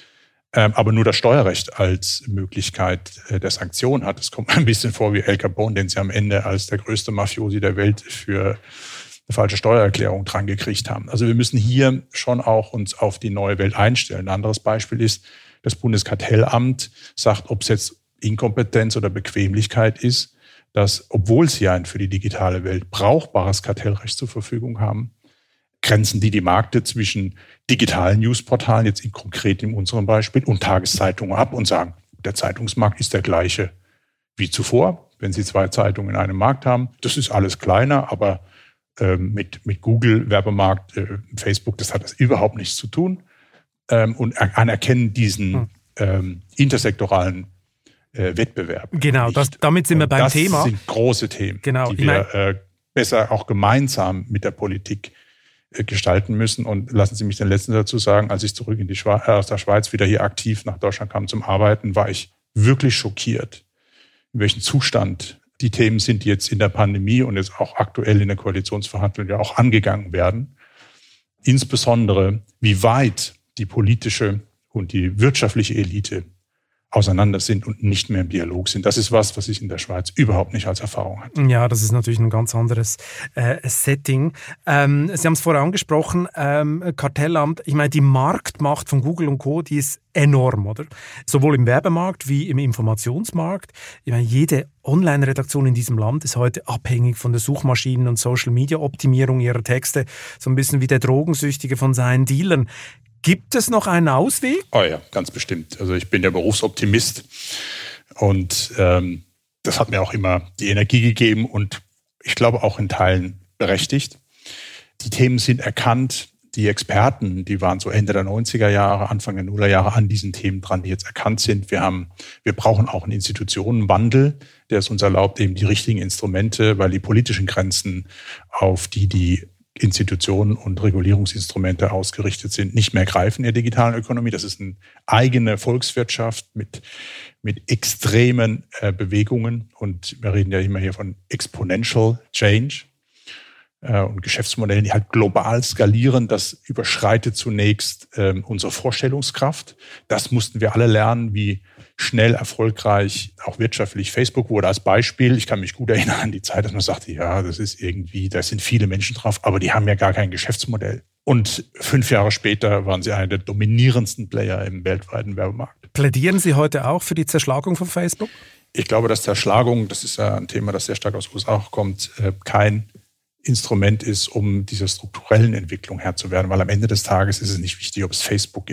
aber nur das Steuerrecht als Möglichkeit der Sanktion hat. Es kommt ein bisschen vor wie Al Capone, den sie am Ende als der größte Mafiosi der Welt für eine falsche Steuererklärung dran gekriegt haben. Also wir müssen hier schon auch uns auf die neue Welt einstellen. Ein anderes Beispiel ist, das Bundeskartellamt sagt, ob es jetzt Inkompetenz oder Bequemlichkeit ist, dass, obwohl sie ein für die digitale Welt brauchbares Kartellrecht zur Verfügung haben, grenzen die die Märkte zwischen digitalen Newsportalen, jetzt in konkret in unserem Beispiel, und Tageszeitungen ab und sagen, der Zeitungsmarkt ist der gleiche wie zuvor, wenn Sie zwei Zeitungen in einem Markt haben. Das ist alles kleiner, aber ähm, mit, mit Google, Werbemarkt, äh, Facebook, das hat das überhaupt nichts zu tun. Ähm, und er, anerkennen diesen hm. ähm, intersektoralen äh, Wettbewerb. Genau, das, damit sind wir beim das Thema. Das sind große Themen, genau, die wir äh, besser auch gemeinsam mit der Politik gestalten müssen. Und lassen Sie mich den letzten dazu sagen, als ich zurück in die Schweiz, aus der Schweiz wieder hier aktiv nach Deutschland kam zum Arbeiten, war ich wirklich schockiert, in welchem Zustand die Themen sind, die jetzt in der Pandemie und jetzt auch aktuell in der Koalitionsverhandlung ja auch angegangen werden. Insbesondere, wie weit die politische und die wirtschaftliche Elite auseinander sind und nicht mehr im Dialog sind. Das ist was, was ich in der Schweiz überhaupt nicht als Erfahrung hatte. Ja, das ist natürlich ein ganz anderes äh, Setting. Ähm, Sie haben es vorher angesprochen, ähm, Kartellamt. Ich meine, die Marktmacht von Google und Co., die ist enorm, oder? Sowohl im Werbemarkt wie im Informationsmarkt. Ich meine, jede Online-Redaktion in diesem Land ist heute abhängig von der Suchmaschinen- und Social-Media-Optimierung ihrer Texte. So ein bisschen wie der Drogensüchtige von seinen Dealern. Gibt es noch einen Ausweg? Oh ja, ganz bestimmt. Also ich bin ja Berufsoptimist und ähm, das hat mir auch immer die Energie gegeben und ich glaube auch in Teilen berechtigt. Die Themen sind erkannt. Die Experten, die waren so Ende der neunziger Jahre, Anfang der Nullerjahre an diesen Themen dran, die jetzt erkannt sind. Wir haben, wir brauchen auch einen Institutionenwandel, der es uns erlaubt, eben die richtigen Instrumente, weil die politischen Grenzen, auf die die Institutionen und Regulierungsinstrumente ausgerichtet sind, nicht mehr greifen in der digitalen Ökonomie. Das ist eine eigene Volkswirtschaft mit, mit extremen äh, Bewegungen. Und wir reden ja immer hier von Exponential Change äh, und Geschäftsmodellen, die halt global skalieren. Das überschreitet zunächst äh, unsere Vorstellungskraft. Das mussten wir alle lernen, wie schnell erfolgreich, auch wirtschaftlich. Facebook wurde als Beispiel, ich kann mich gut erinnern an die Zeit, dass man sagte, ja, das ist irgendwie, da sind viele Menschen drauf, aber die haben ja gar kein Geschäftsmodell. Und fünf Jahre später waren sie einer der dominierendsten Player im weltweiten Werbemarkt. Plädieren Sie heute auch für die Zerschlagung von Facebook? Ich glaube, dass Zerschlagung, das ist ja ein Thema, das sehr stark aus den U S A auch kommt, kein Instrument ist, um dieser strukturellen Entwicklung Herr zu werden, weil am Ende des Tages ist es nicht wichtig, ob es Facebook ist.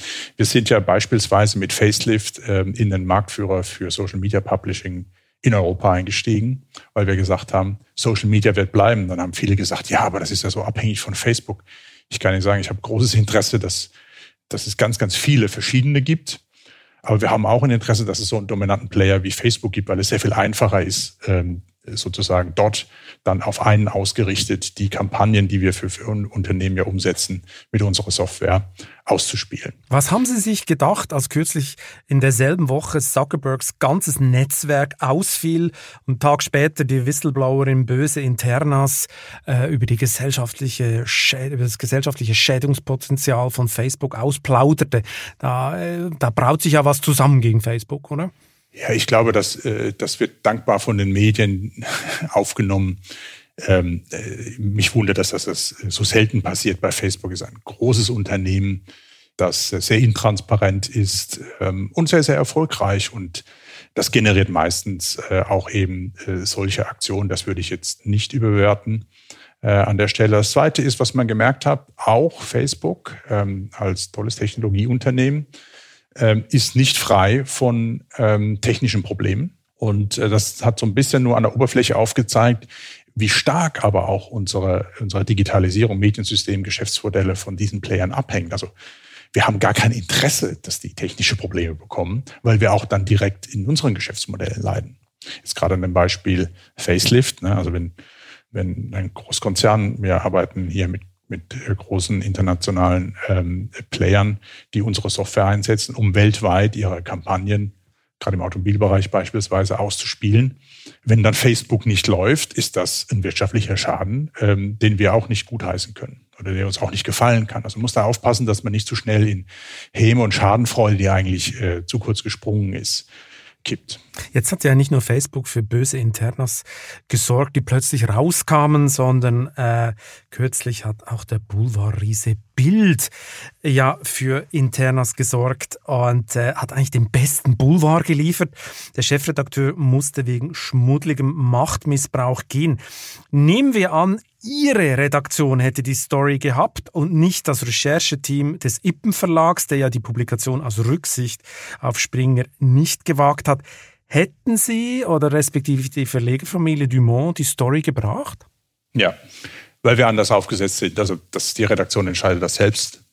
Wir sind ja beispielsweise mit Facelift ähm, in den Marktführer für Social Media Publishing in Europa eingestiegen, weil wir gesagt haben, Social Media wird bleiben. Dann haben viele gesagt, ja, aber das ist ja so abhängig von Facebook. Ich kann Ihnen sagen, ich habe großes Interesse, dass, dass es ganz, ganz viele verschiedene gibt. Aber wir haben auch ein Interesse, dass es so einen dominanten Player wie Facebook gibt, weil es sehr viel einfacher ist, ähm, sozusagen dort dann auf einen ausgerichtet die Kampagnen, die wir für, für Unternehmen ja umsetzen, mit unserer Software auszuspielen. Was haben Sie sich gedacht, als kürzlich in derselben Woche Zuckerbergs ganzes Netzwerk ausfiel und einen Tag später die Whistleblowerin Böse Internas äh, über, die gesellschaftliche Schä- über das gesellschaftliche Schädigungspotenzial von Facebook ausplauderte? Da, äh, da braut sich ja was zusammen gegen Facebook, oder? Ja, ich glaube, dass das wird dankbar von den Medien aufgenommen. Ähm, mich wundert, dass das so selten passiert bei Facebook. Es ist ein großes Unternehmen, das sehr intransparent ist ähm, und sehr, sehr erfolgreich. Und das generiert meistens äh, auch eben äh, solche Aktionen. Das würde ich jetzt nicht überbewerten äh, an der Stelle. Das Zweite ist, was man gemerkt hat, auch Facebook ähm, als tolles Technologieunternehmen Ähm, ist nicht frei von ähm, technischen Problemen. Und äh, das hat so ein bisschen nur an der Oberfläche aufgezeigt, wie stark aber auch unsere, unsere Digitalisierung, Mediensystem, Geschäftsmodelle von diesen Playern abhängen. Also wir haben gar kein Interesse, dass die technische Probleme bekommen, weil wir auch dann direkt in unseren Geschäftsmodellen leiden. Jetzt gerade an dem Beispiel Facelift, ne? Also wenn, wenn ein Großkonzern, wir arbeiten hier mit mit großen internationalen ähm, Playern, die unsere Software einsetzen, um weltweit ihre Kampagnen, gerade im Automobilbereich beispielsweise, auszuspielen. Wenn dann Facebook nicht läuft, ist das ein wirtschaftlicher Schaden, ähm, den wir auch nicht gutheißen können oder der uns auch nicht gefallen kann. Also man muss da aufpassen, dass man nicht zu schnell in Häme und Schadenfreude, die eigentlich äh, zu kurz gesprungen ist, kippt. Jetzt hat ja nicht nur Facebook für böse Internas gesorgt, die plötzlich rauskamen, sondern äh, kürzlich hat auch der Boulevardriese Bild ja für Internas gesorgt und äh, hat eigentlich den besten Boulevard geliefert. Der Chefredakteur musste wegen schmuddligem Machtmissbrauch gehen. Nehmen wir an, Ihre Redaktion hätte die Story gehabt und nicht das Rechercheteam des Ippen Verlags, der ja die Publikation aus Rücksicht auf Springer nicht gewagt hat. Hätten Sie oder respektive die Verlegerfamilie Dumont die Story gebracht? Ja, weil wir anders aufgesetzt sind. Also dass die Redaktion entscheidet das selbst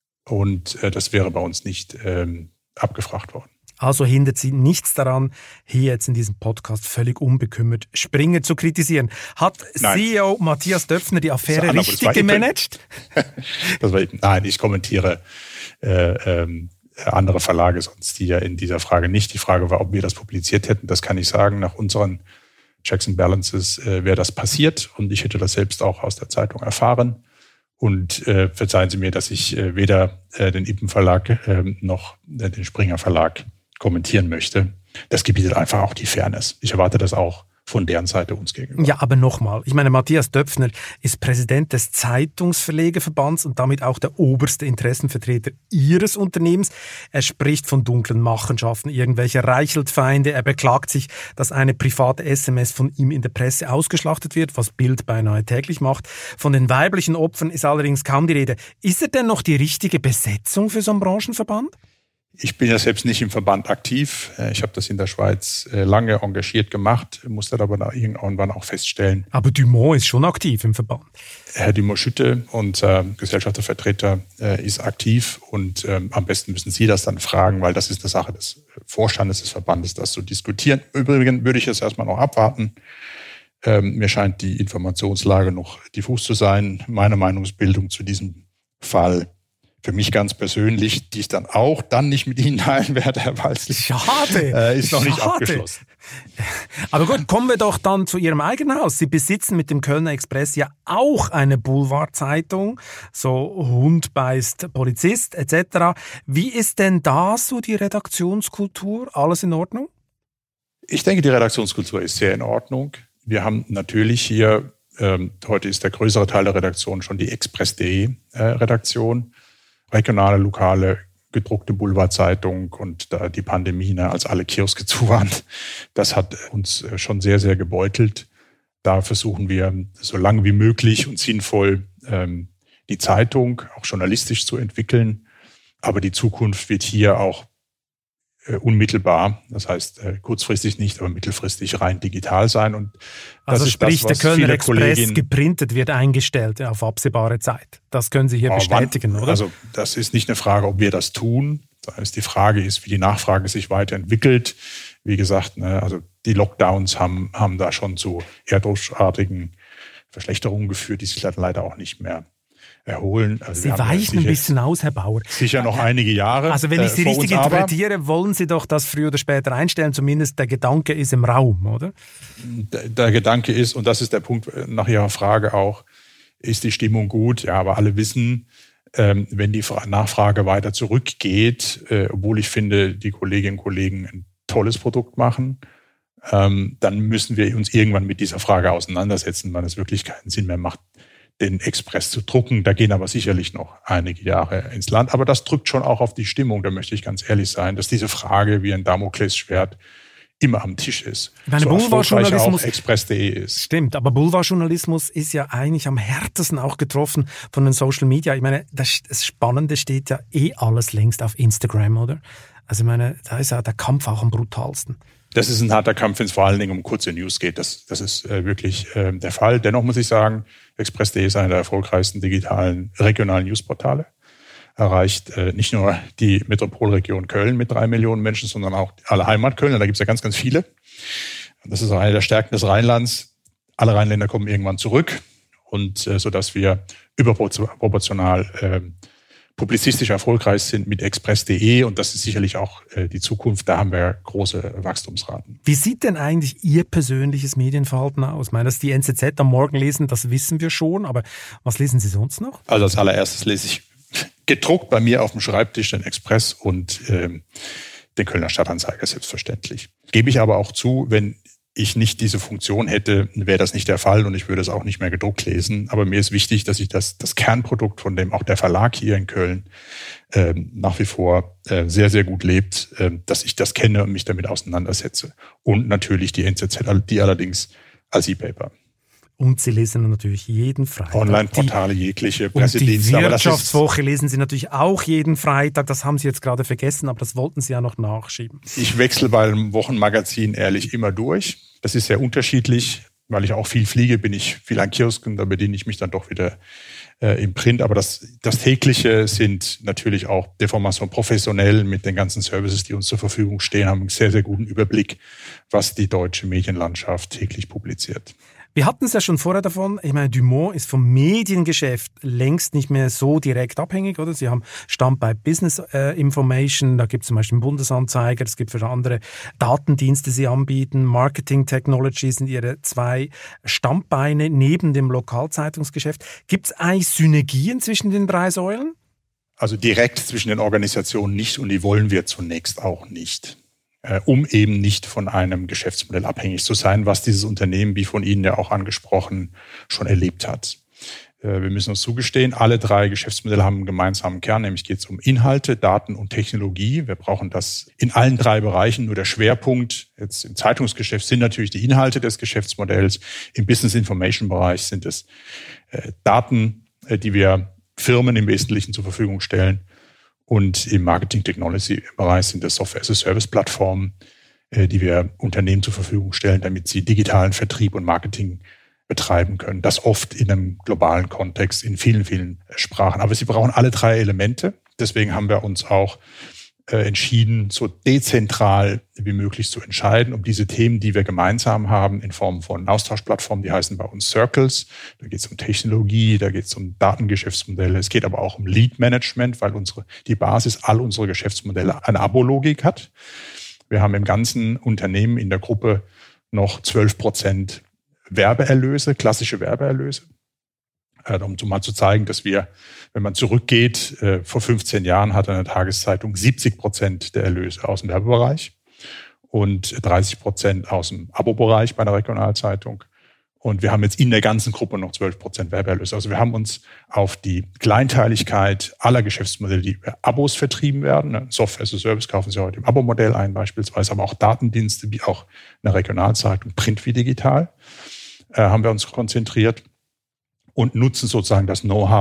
und äh, das wäre bei uns nicht ähm, abgefragt worden. Also hindert Sie nichts daran, hier jetzt in diesem Podcast völlig unbekümmert Springer zu kritisieren. Hat Nein. C E O Matthias Döpfner die Affäre an, richtig gemanagt? Das war eben, nein, ich kommentiere äh, ähm, andere Verlage, sonst die ja in dieser Frage nicht. Die Frage war, ob wir das publiziert hätten. Das kann ich sagen. Nach unseren Checks and Balances äh, wäre das passiert und ich hätte das selbst auch aus der Zeitung erfahren. Und äh, verzeihen Sie mir, dass ich äh, weder äh, den Ippen Verlag äh, noch äh, den Springer Verlag kommentieren möchte. Das gebietet einfach auch die Fairness. Ich erwarte das auch von deren Seite uns gegenüber. Ja, aber nochmal, ich meine, Matthias Döpfner ist Präsident des Zeitungsverlegerverbands und damit auch der oberste Interessenvertreter Ihres Unternehmens. Er spricht von dunklen Machenschaften irgendwelcher Reichelt-Feinde. Er beklagt sich, dass eine private S M S von ihm in der Presse ausgeschlachtet wird, was Bild beinahe täglich macht. Von den weiblichen Opfern ist allerdings kaum die Rede. Ist er denn noch die richtige Besetzung für so einen Branchenverband? Ich bin ja selbst nicht im Verband aktiv. Ich habe das in der Schweiz lange engagiert gemacht, musste aber da irgendwann auch feststellen. Aber Dumont ist schon aktiv im Verband. Herr Dumont-Schütte, unser Gesellschaftervertreter, ist aktiv und am besten müssen Sie das dann fragen, weil das ist eine Sache des Vorstandes des Verbandes, das zu diskutieren. Übrigens würde ich jetzt erstmal noch abwarten. Mir scheint die Informationslage noch diffus zu sein. Meine Meinungsbildung zu diesem Fall für mich ganz persönlich, die ich dann auch dann nicht mit Ihnen teilen werde, Herr Balzli. Schade. Äh, ist noch Schade. nicht abgeschlossen. Aber gut, kommen wir doch dann zu Ihrem eigenen Haus. Sie besitzen mit dem Kölner Express ja auch eine Boulevardzeitung, so Hund beißt Polizist et cetera. Wie ist denn da so die Redaktionskultur? Alles in Ordnung? Ich denke, die Redaktionskultur ist sehr in Ordnung. Wir haben natürlich hier, ähm, heute ist der größere Teil der Redaktion schon die Express punkt de äh, Redaktion. Regionale, lokale, gedruckte Boulevardzeitung und da die Pandemie, ne, als alle Kioske zu waren, das hat uns schon sehr, sehr gebeutelt. Da versuchen wir, so lange wie möglich und sinnvoll ähm, die Zeitung auch journalistisch zu entwickeln. Aber die Zukunft wird hier auch äh, unmittelbar, das heißt äh, kurzfristig nicht, aber mittelfristig rein digital sein. Und das also ist sprich, das, was der Kölner viele Express geprintet wird eingestellt auf absehbare Zeit. Das können Sie hier oh, bestätigen, wann, oder? Also das ist nicht eine Frage, ob wir das tun. Das heißt, die Frage ist, wie die Nachfrage sich weiterentwickelt. Wie gesagt, ne, also die Lockdowns haben, haben da schon zu erdrutschartigen Verschlechterungen geführt, die sich leider auch nicht mehr erholen. Also Sie weichen ein bisschen aus, Herr Bauer. Sicher noch einige Jahre. Also wenn ich Sie äh, richtig interpretiere, wollen Sie doch das früher oder später einstellen. Zumindest der Gedanke ist im Raum, oder? Der, der Gedanke ist, und das ist der Punkt nach Ihrer Frage auch, ist die Stimmung gut? Ja, aber alle wissen, ähm, wenn die Nachfrage weiter zurückgeht, äh, obwohl ich finde, die Kolleginnen und Kollegen ein tolles Produkt machen, ähm, dann müssen wir uns irgendwann mit dieser Frage auseinandersetzen, wann es wirklich keinen Sinn mehr macht, den Express zu drucken. Da gehen aber sicherlich noch einige Jahre ins Land. Aber das drückt schon auch auf die Stimmung, da möchte ich ganz ehrlich sein, dass diese Frage wie ein Damoklesschwert immer am Tisch ist. Meine, so Boulevardjournalismus express punkt de ist. Stimmt, aber Boulevardjournalismus ist ja eigentlich am härtesten auch getroffen von den Social Media. Ich meine, das, das Spannende steht ja eh alles längst auf Instagram, oder? Also ich meine, da ist ja der Kampf auch am brutalsten. Das ist ein harter Kampf, wenn es vor allen Dingen um kurze News geht. Das, das ist äh, wirklich äh, der Fall. Dennoch muss ich sagen, express punkt de ist einer der erfolgreichsten digitalen regionalen Newsportale. Erreicht äh, nicht nur die Metropolregion Köln mit drei Millionen Menschen, sondern auch alle Heimatkölner. Da gibt es ja ganz, ganz viele. Das ist auch eine der Stärken des Rheinlands. Alle Rheinländer kommen irgendwann zurück. Und äh, sodass wir überproportional äh, publizistisch erfolgreich sind mit express punkt de, und das ist sicherlich auch äh, die Zukunft. Da haben wir große Wachstumsraten. Wie sieht denn eigentlich Ihr persönliches Medienverhalten aus? Ich meine, dass die N Z Z am Morgen lesen, das wissen wir schon, aber was lesen Sie sonst noch? Also als allererstes lese ich gedruckt bei mir auf dem Schreibtisch den Express und ähm, den Kölner Stadtanzeiger selbstverständlich. Gebe ich aber auch zu, wenn ich nicht diese Funktion hätte, wäre das nicht der Fall und ich würde es auch nicht mehr gedruckt lesen. Aber mir ist wichtig, dass ich das, das Kernprodukt, von dem auch der Verlag hier in Köln äh, nach wie vor äh, sehr, sehr gut lebt, äh, dass ich das kenne und mich damit auseinandersetze. Und natürlich die N Z Z, die allerdings als E-Paper. Und Sie lesen natürlich jeden Freitag. Online-Portale, jegliche Pressedienste. Und die Wirtschaftswoche lesen Sie natürlich auch jeden Freitag. Das haben Sie jetzt gerade vergessen, aber das wollten Sie ja noch nachschieben. Ich wechsle beim Wochenmagazin ehrlich immer durch. Das ist sehr unterschiedlich. Weil ich auch viel fliege, bin ich viel an Kiosken. Da bediene ich mich dann doch wieder äh, im Print. Aber das, das Tägliche sind natürlich auch Deformation professionell mit den ganzen Services, die uns zur Verfügung stehen, haben einen sehr, sehr guten Überblick, was die deutsche Medienlandschaft täglich publiziert. Wir hatten es ja schon vorher davon, ich meine, Dumont ist vom Mediengeschäft längst nicht mehr so direkt abhängig, oder? Sie haben Stand bei Business äh, Information, da gibt es zum Beispiel einen Bundesanzeiger, es gibt für andere Datendienste, die sie anbieten, Marketing Technology sind ihre zwei Standbeine neben dem Lokalzeitungsgeschäft. Gibt es eigentlich Synergien zwischen den drei Säulen? Also direkt zwischen den Organisationen nicht und die wollen wir zunächst auch nicht. Um eben nicht von einem Geschäftsmodell abhängig zu sein, was dieses Unternehmen, wie von Ihnen ja auch angesprochen, schon erlebt hat. Wir müssen uns zugestehen, alle drei Geschäftsmodelle haben einen gemeinsamen Kern, nämlich geht es um Inhalte, Daten und Technologie. Wir brauchen das in allen drei Bereichen. Nur der Schwerpunkt jetzt im Zeitungsgeschäft sind natürlich die Inhalte des Geschäftsmodells. Im Business Information Bereich sind es Daten, die wir Firmen im Wesentlichen zur Verfügung stellen. Und im Marketing-Technology-Bereich sind das Software-as-a-Service-Plattformen, die wir Unternehmen zur Verfügung stellen, damit sie digitalen Vertrieb und Marketing betreiben können. Das oft in einem globalen Kontext, in vielen, vielen Sprachen. Aber sie brauchen alle drei Elemente. Deswegen haben wir uns auch äh, entschieden, so dezentral wie möglich zu entscheiden, um diese Themen, die wir gemeinsam haben, in Form von Austauschplattformen, die heißen bei uns Circles. Da geht es um Technologie, da geht es um Datengeschäftsmodelle. Es geht aber auch um Lead-Management, weil unsere die Basis all unserer Geschäftsmodelle eine Abo-Logik hat. Wir haben im ganzen Unternehmen in der Gruppe noch zwölf Prozent Werbeerlöse, klassische Werbeerlöse. Um mal zu zeigen, dass wir, wenn man zurückgeht, vor fünfzehn Jahren hatte eine Tageszeitung siebzig Prozent der Erlöse aus dem Werbebereich und dreißig Prozent aus dem Abo-Bereich bei der Regionalzeitung. Und wir haben jetzt in der ganzen Gruppe noch zwölf Prozent Werbeerlöse. Also wir haben uns auf die Kleinteiligkeit aller Geschäftsmodelle, die über Abos vertrieben werden, Software as a Service kaufen Sie heute im Abo-Modell ein beispielsweise, aber auch Datendienste wie auch eine Regionalzeitung, Print wie digital, äh, haben wir uns konzentriert. Und nutzen sozusagen das Know-how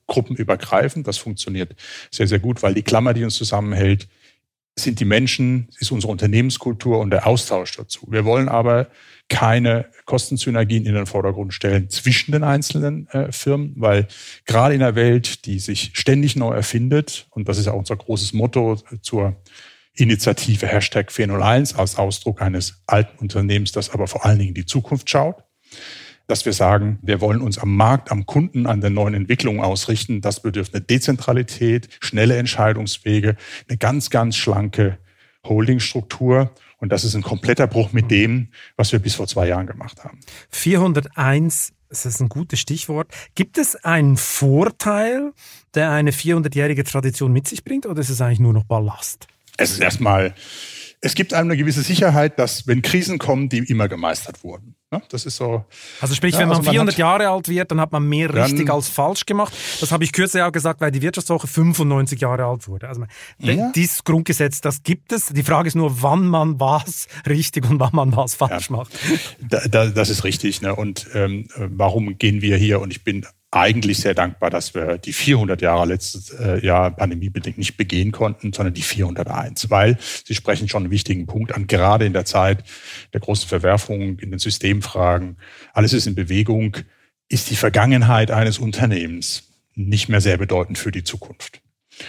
gruppenübergreifend. Das funktioniert sehr, sehr gut, weil die Klammer, die uns zusammenhält, sind die Menschen, ist unsere Unternehmenskultur und der Austausch dazu. Wir wollen aber keine Kostensynergien in den Vordergrund stellen zwischen den einzelnen äh, Firmen, weil gerade in einer Welt, die sich ständig neu erfindet, und das ist ja auch unser großes Motto zur Initiative Hashtag vier null eins als Ausdruck eines alten Unternehmens, das aber vor allen Dingen in die Zukunft schaut, dass wir sagen, wir wollen uns am Markt, am Kunden, an den neuen Entwicklungen ausrichten. Das bedürft eine Dezentralität, schnelle Entscheidungswege, eine ganz, ganz schlanke Holdingstruktur. Und das ist ein kompletter Bruch mit dem, was wir bis vor zwei Jahren gemacht haben. vierhunderteins, das ist ein gutes Stichwort. Gibt es einen Vorteil, der eine vierhundertjährige Tradition mit sich bringt, oder ist es eigentlich nur noch Ballast? Es ist erstmal, es gibt einem eine gewisse Sicherheit, dass wenn Krisen kommen, die immer gemeistert wurden. Das ist so. Also sprich, ja, wenn man, also man vierhundert hat, Jahre alt wird, dann hat man mehr richtig als falsch gemacht. Das habe ich kürzlich auch gesagt, weil die Wirtschaftswoche fünfundneunzig Jahre alt wurde. Also ja. Dieses Grundgesetz, das gibt es. Die Frage ist nur, wann man was richtig und wann man was falsch ja. macht. Da, da, das ist richtig. Ne? Und ähm, warum gehen wir hier? Und ich bin eigentlich sehr dankbar, dass wir die vierhundert Jahre letztes äh, Jahr pandemiebedingt nicht begehen konnten, sondern die vierhunderteins, weil Sie sprechen schon einen wichtigen Punkt an, gerade in der Zeit der großen Verwerfungen in den Systemfragen. Alles ist in Bewegung. Ist die Vergangenheit eines Unternehmens nicht mehr sehr bedeutend für die Zukunft.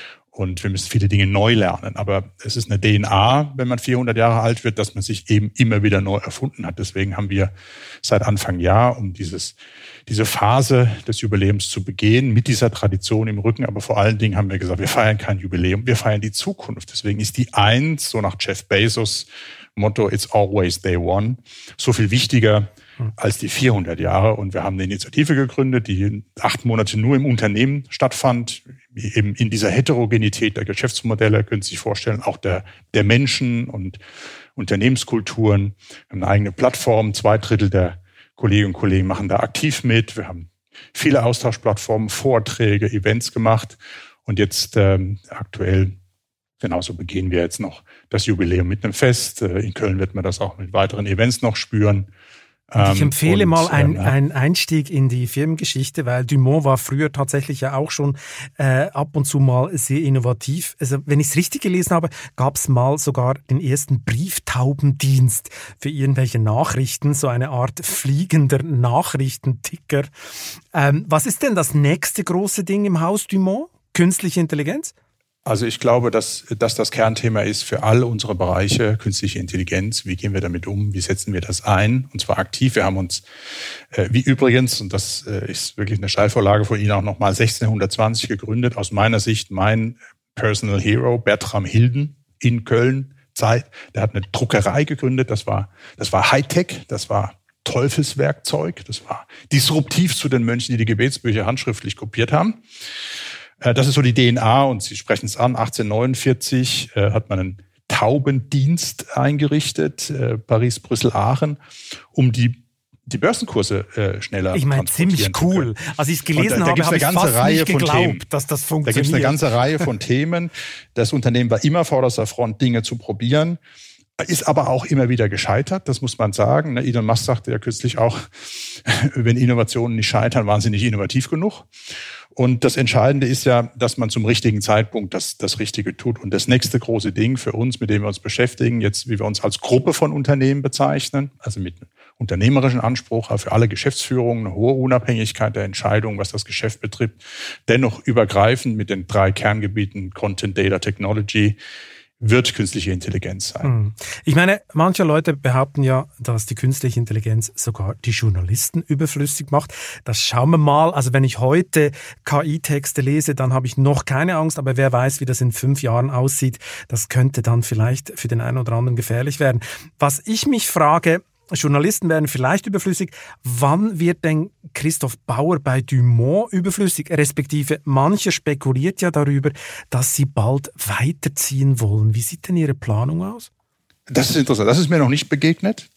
Und wir müssen viele Dinge neu lernen. Aber es ist eine D N A, wenn man vierhundert Jahre alt wird, dass man sich eben immer wieder neu erfunden hat. Deswegen haben wir seit Anfang Jahr, um dieses, diese Phase des Jubiläums zu begehen, mit dieser Tradition im Rücken. Aber vor allen Dingen haben wir gesagt, wir feiern kein Jubiläum, wir feiern die Zukunft. Deswegen ist die Eins, so nach Jeff Bezos Motto, it's always day one, so viel wichtiger als die vierhundert Jahre. Und wir haben eine Initiative gegründet, die acht Monate nur im Unternehmen stattfand. Eben in dieser Heterogenität der Geschäftsmodelle, können Sie sich vorstellen, auch der, der Menschen und Unternehmenskulturen. Wir haben eine eigene Plattform, zwei Drittel der Kolleginnen und Kollegen machen da aktiv mit. Wir haben viele Austauschplattformen, Vorträge, Events gemacht. Und jetzt ähm, aktuell, genauso begehen wir jetzt noch das Jubiläum mit einem Fest. In Köln wird man das auch mit weiteren Events noch spüren. Und ich empfehle und, mal einen ähm, Einstieg in die Firmengeschichte, weil Dumont war früher tatsächlich ja auch schon äh, ab und zu mal sehr innovativ. Also wenn ich es richtig gelesen habe, gab es mal sogar den ersten Brieftaubendienst für irgendwelche Nachrichten, so eine Art fliegender Nachrichtenticker. Ähm, was ist denn das nächste große Ding im Haus Dumont? Künstliche Intelligenz? Also ich glaube, dass, dass das Kernthema ist für alle unsere Bereiche, künstliche Intelligenz. Wie gehen wir damit um? Wie setzen wir das ein? Und zwar aktiv. Wir haben uns, äh, wie übrigens, und das äh, ist wirklich eine Steilvorlage von Ihnen auch nochmal, sechzehnhundertzwanzig gegründet. Aus meiner Sicht mein Personal Hero, Bertram Hilden in Köln. Zeit. Der hat eine Druckerei gegründet. Das war, das war Hightech. Das war Teufelswerkzeug. Das war disruptiv zu den Mönchen, die die Gebetsbücher handschriftlich kopiert haben. Das ist so die D N A und Sie sprechen es an, achtzehnhundertneunundvierzig äh, hat man einen Taubendienst eingerichtet, äh, Paris, Brüssel, Aachen, um die die Börsenkurse äh, schneller ich meine, ziemlich cool. Als ich es gelesen da, da habe, habe ich fast Reihe nicht geglaubt, Themen. dass das funktioniert. Da gibt es eine ganze Reihe von Themen. Das Unternehmen war immer vorderster Front, Dinge zu probieren. Ist aber auch immer wieder gescheitert, das muss man sagen. Elon Musk sagte ja kürzlich auch, wenn Innovationen nicht scheitern, waren sie nicht innovativ genug. Und das Entscheidende ist ja, dass man zum richtigen Zeitpunkt das, das Richtige tut. Und das nächste große Ding für uns, mit dem wir uns beschäftigen, jetzt wie wir uns als Gruppe von Unternehmen bezeichnen, also mit unternehmerischen Anspruch, aber für alle Geschäftsführungen, eine hohe Unabhängigkeit der Entscheidung, was das Geschäft betrifft, dennoch übergreifend mit den drei Kerngebieten Content, Data, Technology, wird künstliche Intelligenz sein. Ich meine, manche Leute behaupten ja, dass die künstliche Intelligenz sogar die Journalisten überflüssig macht. Das schauen wir mal. Also wenn ich heute K I-Texte lese, dann habe ich noch keine Angst, aber wer weiß, wie das in fünf Jahren aussieht, das könnte dann vielleicht für den einen oder anderen gefährlich werden. Was ich mich frage, Journalisten werden vielleicht überflüssig. Wann wird denn Christoph Bauer bei Dumont überflüssig? Respektive mancher spekuliert ja darüber, dass sie bald weiterziehen wollen. Wie sieht denn Ihre Planung aus? Das ist interessant. Das ist mir noch nicht begegnet,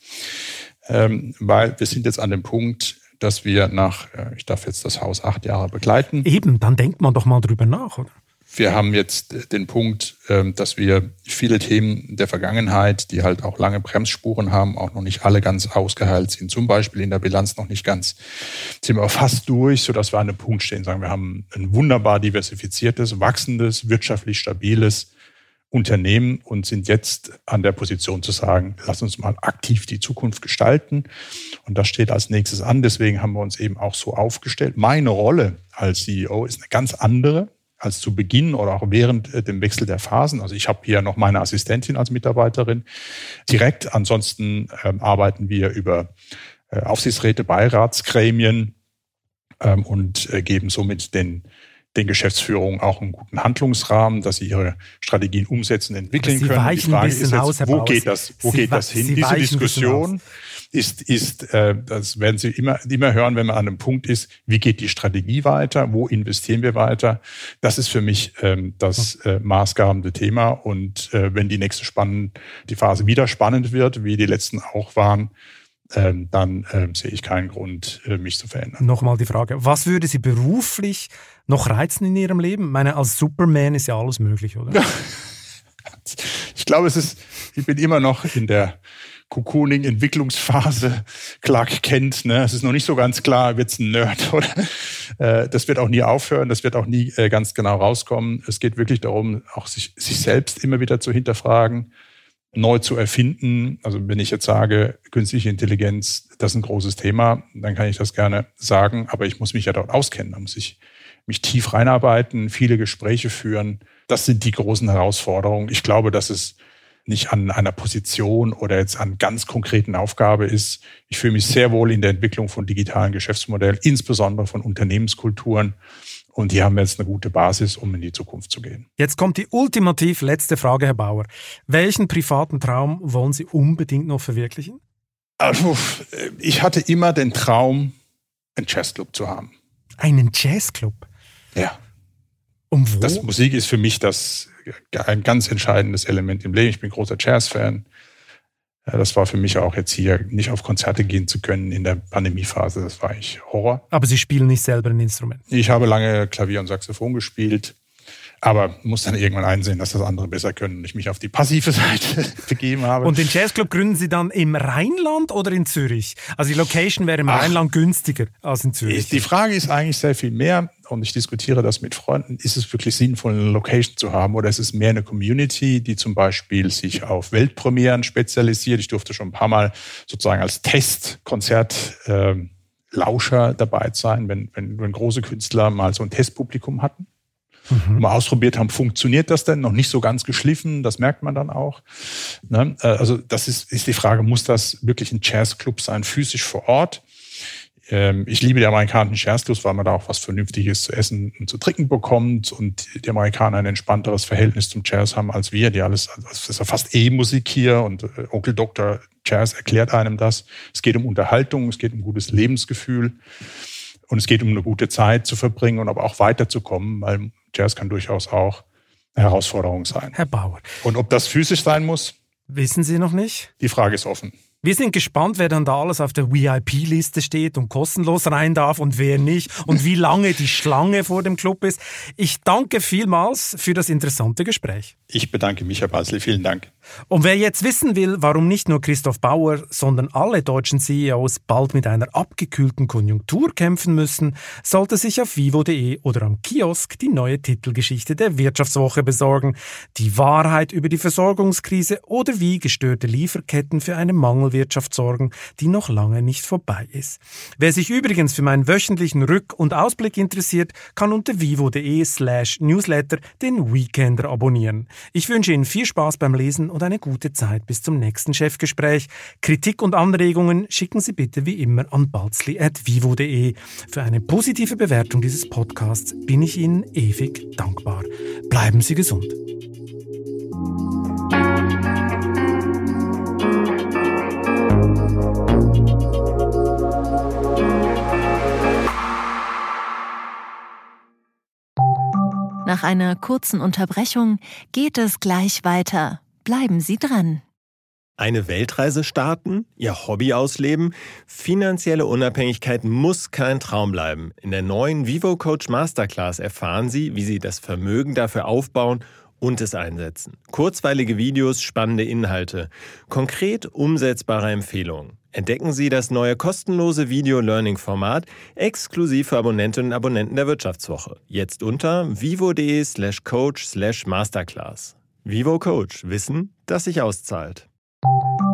ähm, weil wir sind jetzt an dem Punkt, dass wir nach, äh, ich darf jetzt das Haus acht Jahre begleiten. Eben, dann denkt man doch mal drüber nach, oder? Wir haben jetzt den Punkt, dass wir viele Themen der Vergangenheit, die halt auch lange Bremsspuren haben, auch noch nicht alle ganz ausgeheilt sind. Zum Beispiel in der Bilanz noch nicht ganz. Sind wir fast durch, sodass wir an einem Punkt stehen, sagen wir haben ein wunderbar diversifiziertes, wachsendes, wirtschaftlich stabiles Unternehmen und sind jetzt an der Position zu sagen, lass uns mal aktiv die Zukunft gestalten. Und das steht als nächstes an. Deswegen haben wir uns eben auch so aufgestellt. Meine Rolle als C E O ist eine ganz andere als zu Beginn oder auch während dem Wechsel der Phasen. Also ich habe hier noch meine Assistentin als Mitarbeiterin direkt. Ansonsten ähm, arbeiten wir über äh, Aufsichtsräte, Beiratsgremien ähm, und äh, geben somit den, den Geschäftsführungen auch einen guten Handlungsrahmen, dass sie ihre Strategien umsetzen, entwickeln Sie können. Die Frage ist jetzt, aus, wo geht das, wo Sie geht das hin? Sie Diese Diskussion ist, ist äh, das werden Sie immer, immer hören, wenn man an einem Punkt ist, wie geht die Strategie weiter, wo investieren wir weiter? Das ist für mich ähm, das äh, maßgebende Thema. Und äh, wenn die nächste spannend, die Phase wieder spannend wird, wie die letzten auch waren, ähm, dann äh, sehe ich keinen Grund, äh, mich zu verändern. Nochmal die Frage, was würde Sie beruflich noch reizen in Ihrem Leben? Ich meine, als Superman ist ja alles möglich, oder? Ich glaube, es ist, ich bin immer noch in der Cocooning-Entwicklungsphase. Clark Kent, ne? Es ist noch nicht so ganz klar, wird's ein Nerd oder? Äh, das wird auch nie aufhören, das wird auch nie äh, ganz genau rauskommen. Es geht wirklich darum, auch sich, sich selbst immer wieder zu hinterfragen, neu zu erfinden. Also wenn ich jetzt sage, künstliche Intelligenz, das ist ein großes Thema, dann kann ich das gerne sagen, aber ich muss mich ja dort auskennen, da muss ich mich tief reinarbeiten, viele Gespräche führen. Das sind die großen Herausforderungen. Ich glaube, dass es nicht an einer Position oder jetzt an ganz konkreten Aufgabe ist. Ich fühle mich sehr wohl in der Entwicklung von digitalen Geschäftsmodellen, insbesondere von Unternehmenskulturen. Und die haben jetzt eine gute Basis, um in die Zukunft zu gehen. Jetzt kommt die ultimativ letzte Frage, Herr Bauer. Welchen privaten Traum wollen Sie unbedingt noch verwirklichen? Also, ich hatte immer den Traum, einen Jazzclub zu haben. Einen Jazzclub? Ja. Und wo? Das Musik ist für mich das ein ganz entscheidendes Element im Leben. Ich bin großer Jazz-Fan. Das war für mich auch jetzt hier, nicht auf Konzerte gehen zu können in der Pandemiephase. Das war eigentlich Horror. Aber Sie spielen nicht selber ein Instrument? Ich habe lange Klavier und Saxophon gespielt, aber muss dann irgendwann einsehen, dass das andere besser können und ich mich auf die passive Seite begeben habe. Und den Jazzclub gründen Sie dann im Rheinland oder in Zürich? Also die Location wäre im Ach, Rheinland günstiger als in Zürich. Die Frage ist eigentlich sehr viel mehr und ich diskutiere das mit Freunden. Ist es wirklich sinnvoll, eine Location zu haben oder ist es mehr eine Community, die zum Beispiel sich auf Weltpremieren spezialisiert? Ich durfte schon ein paar Mal sozusagen als Testkonzert äh, Lauscher dabei sein, wenn, wenn, wenn große Künstler mal so ein Testpublikum hatten. Mhm. Mal ausprobiert haben, funktioniert das denn? Noch nicht so ganz geschliffen, das merkt man dann auch. Ne? Also das ist, ist die Frage, muss das wirklich ein Jazzclub sein, physisch vor Ort? Ähm, ich liebe die amerikanischen Jazzclubs, weil man da auch was Vernünftiges zu essen und zu trinken bekommt und die Amerikaner ein entspannteres Verhältnis zum Jazz haben als wir, die alles, also das ist ja fast E-Musik hier und äh, Onkel Doktor Jazz erklärt einem das. Es geht um Unterhaltung, es geht um gutes Lebensgefühl und es geht um eine gute Zeit zu verbringen und aber auch weiterzukommen, weil Jazz kann durchaus auch eine Herausforderung sein. Herr Bauer. Und ob das physisch sein muss? Wissen Sie noch nicht? Die Frage ist offen. Wir sind gespannt, wer dann da alles auf der V I P-Liste steht und kostenlos rein darf und wer nicht und wie lange die Schlange vor dem Club ist. Ich danke vielmals für das interessante Gespräch. Ich bedanke mich, Herr Balsli. Vielen Dank. Und wer jetzt wissen will, warum nicht nur Christoph Bauer, sondern alle deutschen C E Os bald mit einer abgekühlten Konjunktur kämpfen müssen, sollte sich auf vivo punkt de oder am Kiosk die neue Titelgeschichte der Wirtschaftswoche besorgen. Die Wahrheit über die Versorgungskrise oder wie gestörte Lieferketten für eine Mangelwirtschaft sorgen, die noch lange nicht vorbei ist. Wer sich übrigens für meinen wöchentlichen Rück- und Ausblick interessiert, kann unter vivo punkt de slash newsletter den Weekender abonnieren. Ich wünsche Ihnen viel Spaß beim Lesen und eine gute Zeit bis zum nächsten Chefgespräch. Kritik und Anregungen schicken Sie bitte wie immer an balzli at vivo punkt de. Für eine positive Bewertung dieses Podcasts bin ich Ihnen ewig dankbar. Bleiben Sie gesund. Nach einer kurzen Unterbrechung geht es gleich weiter. Bleiben Sie dran. Eine Weltreise starten? Ihr Hobby ausleben? Finanzielle Unabhängigkeit muss kein Traum bleiben. In der neuen Vivo Coach Masterclass erfahren Sie, wie Sie das Vermögen dafür aufbauen und es einsetzen. Kurzweilige Videos, spannende Inhalte, konkret umsetzbare Empfehlungen. Entdecken Sie das neue kostenlose Video-Learning-Format exklusiv für Abonnentinnen und Abonnenten der Wirtschaftswoche. Jetzt unter vivo.de slash coach slash masterclass. Vivo Coach. Wissen, das sich auszahlt.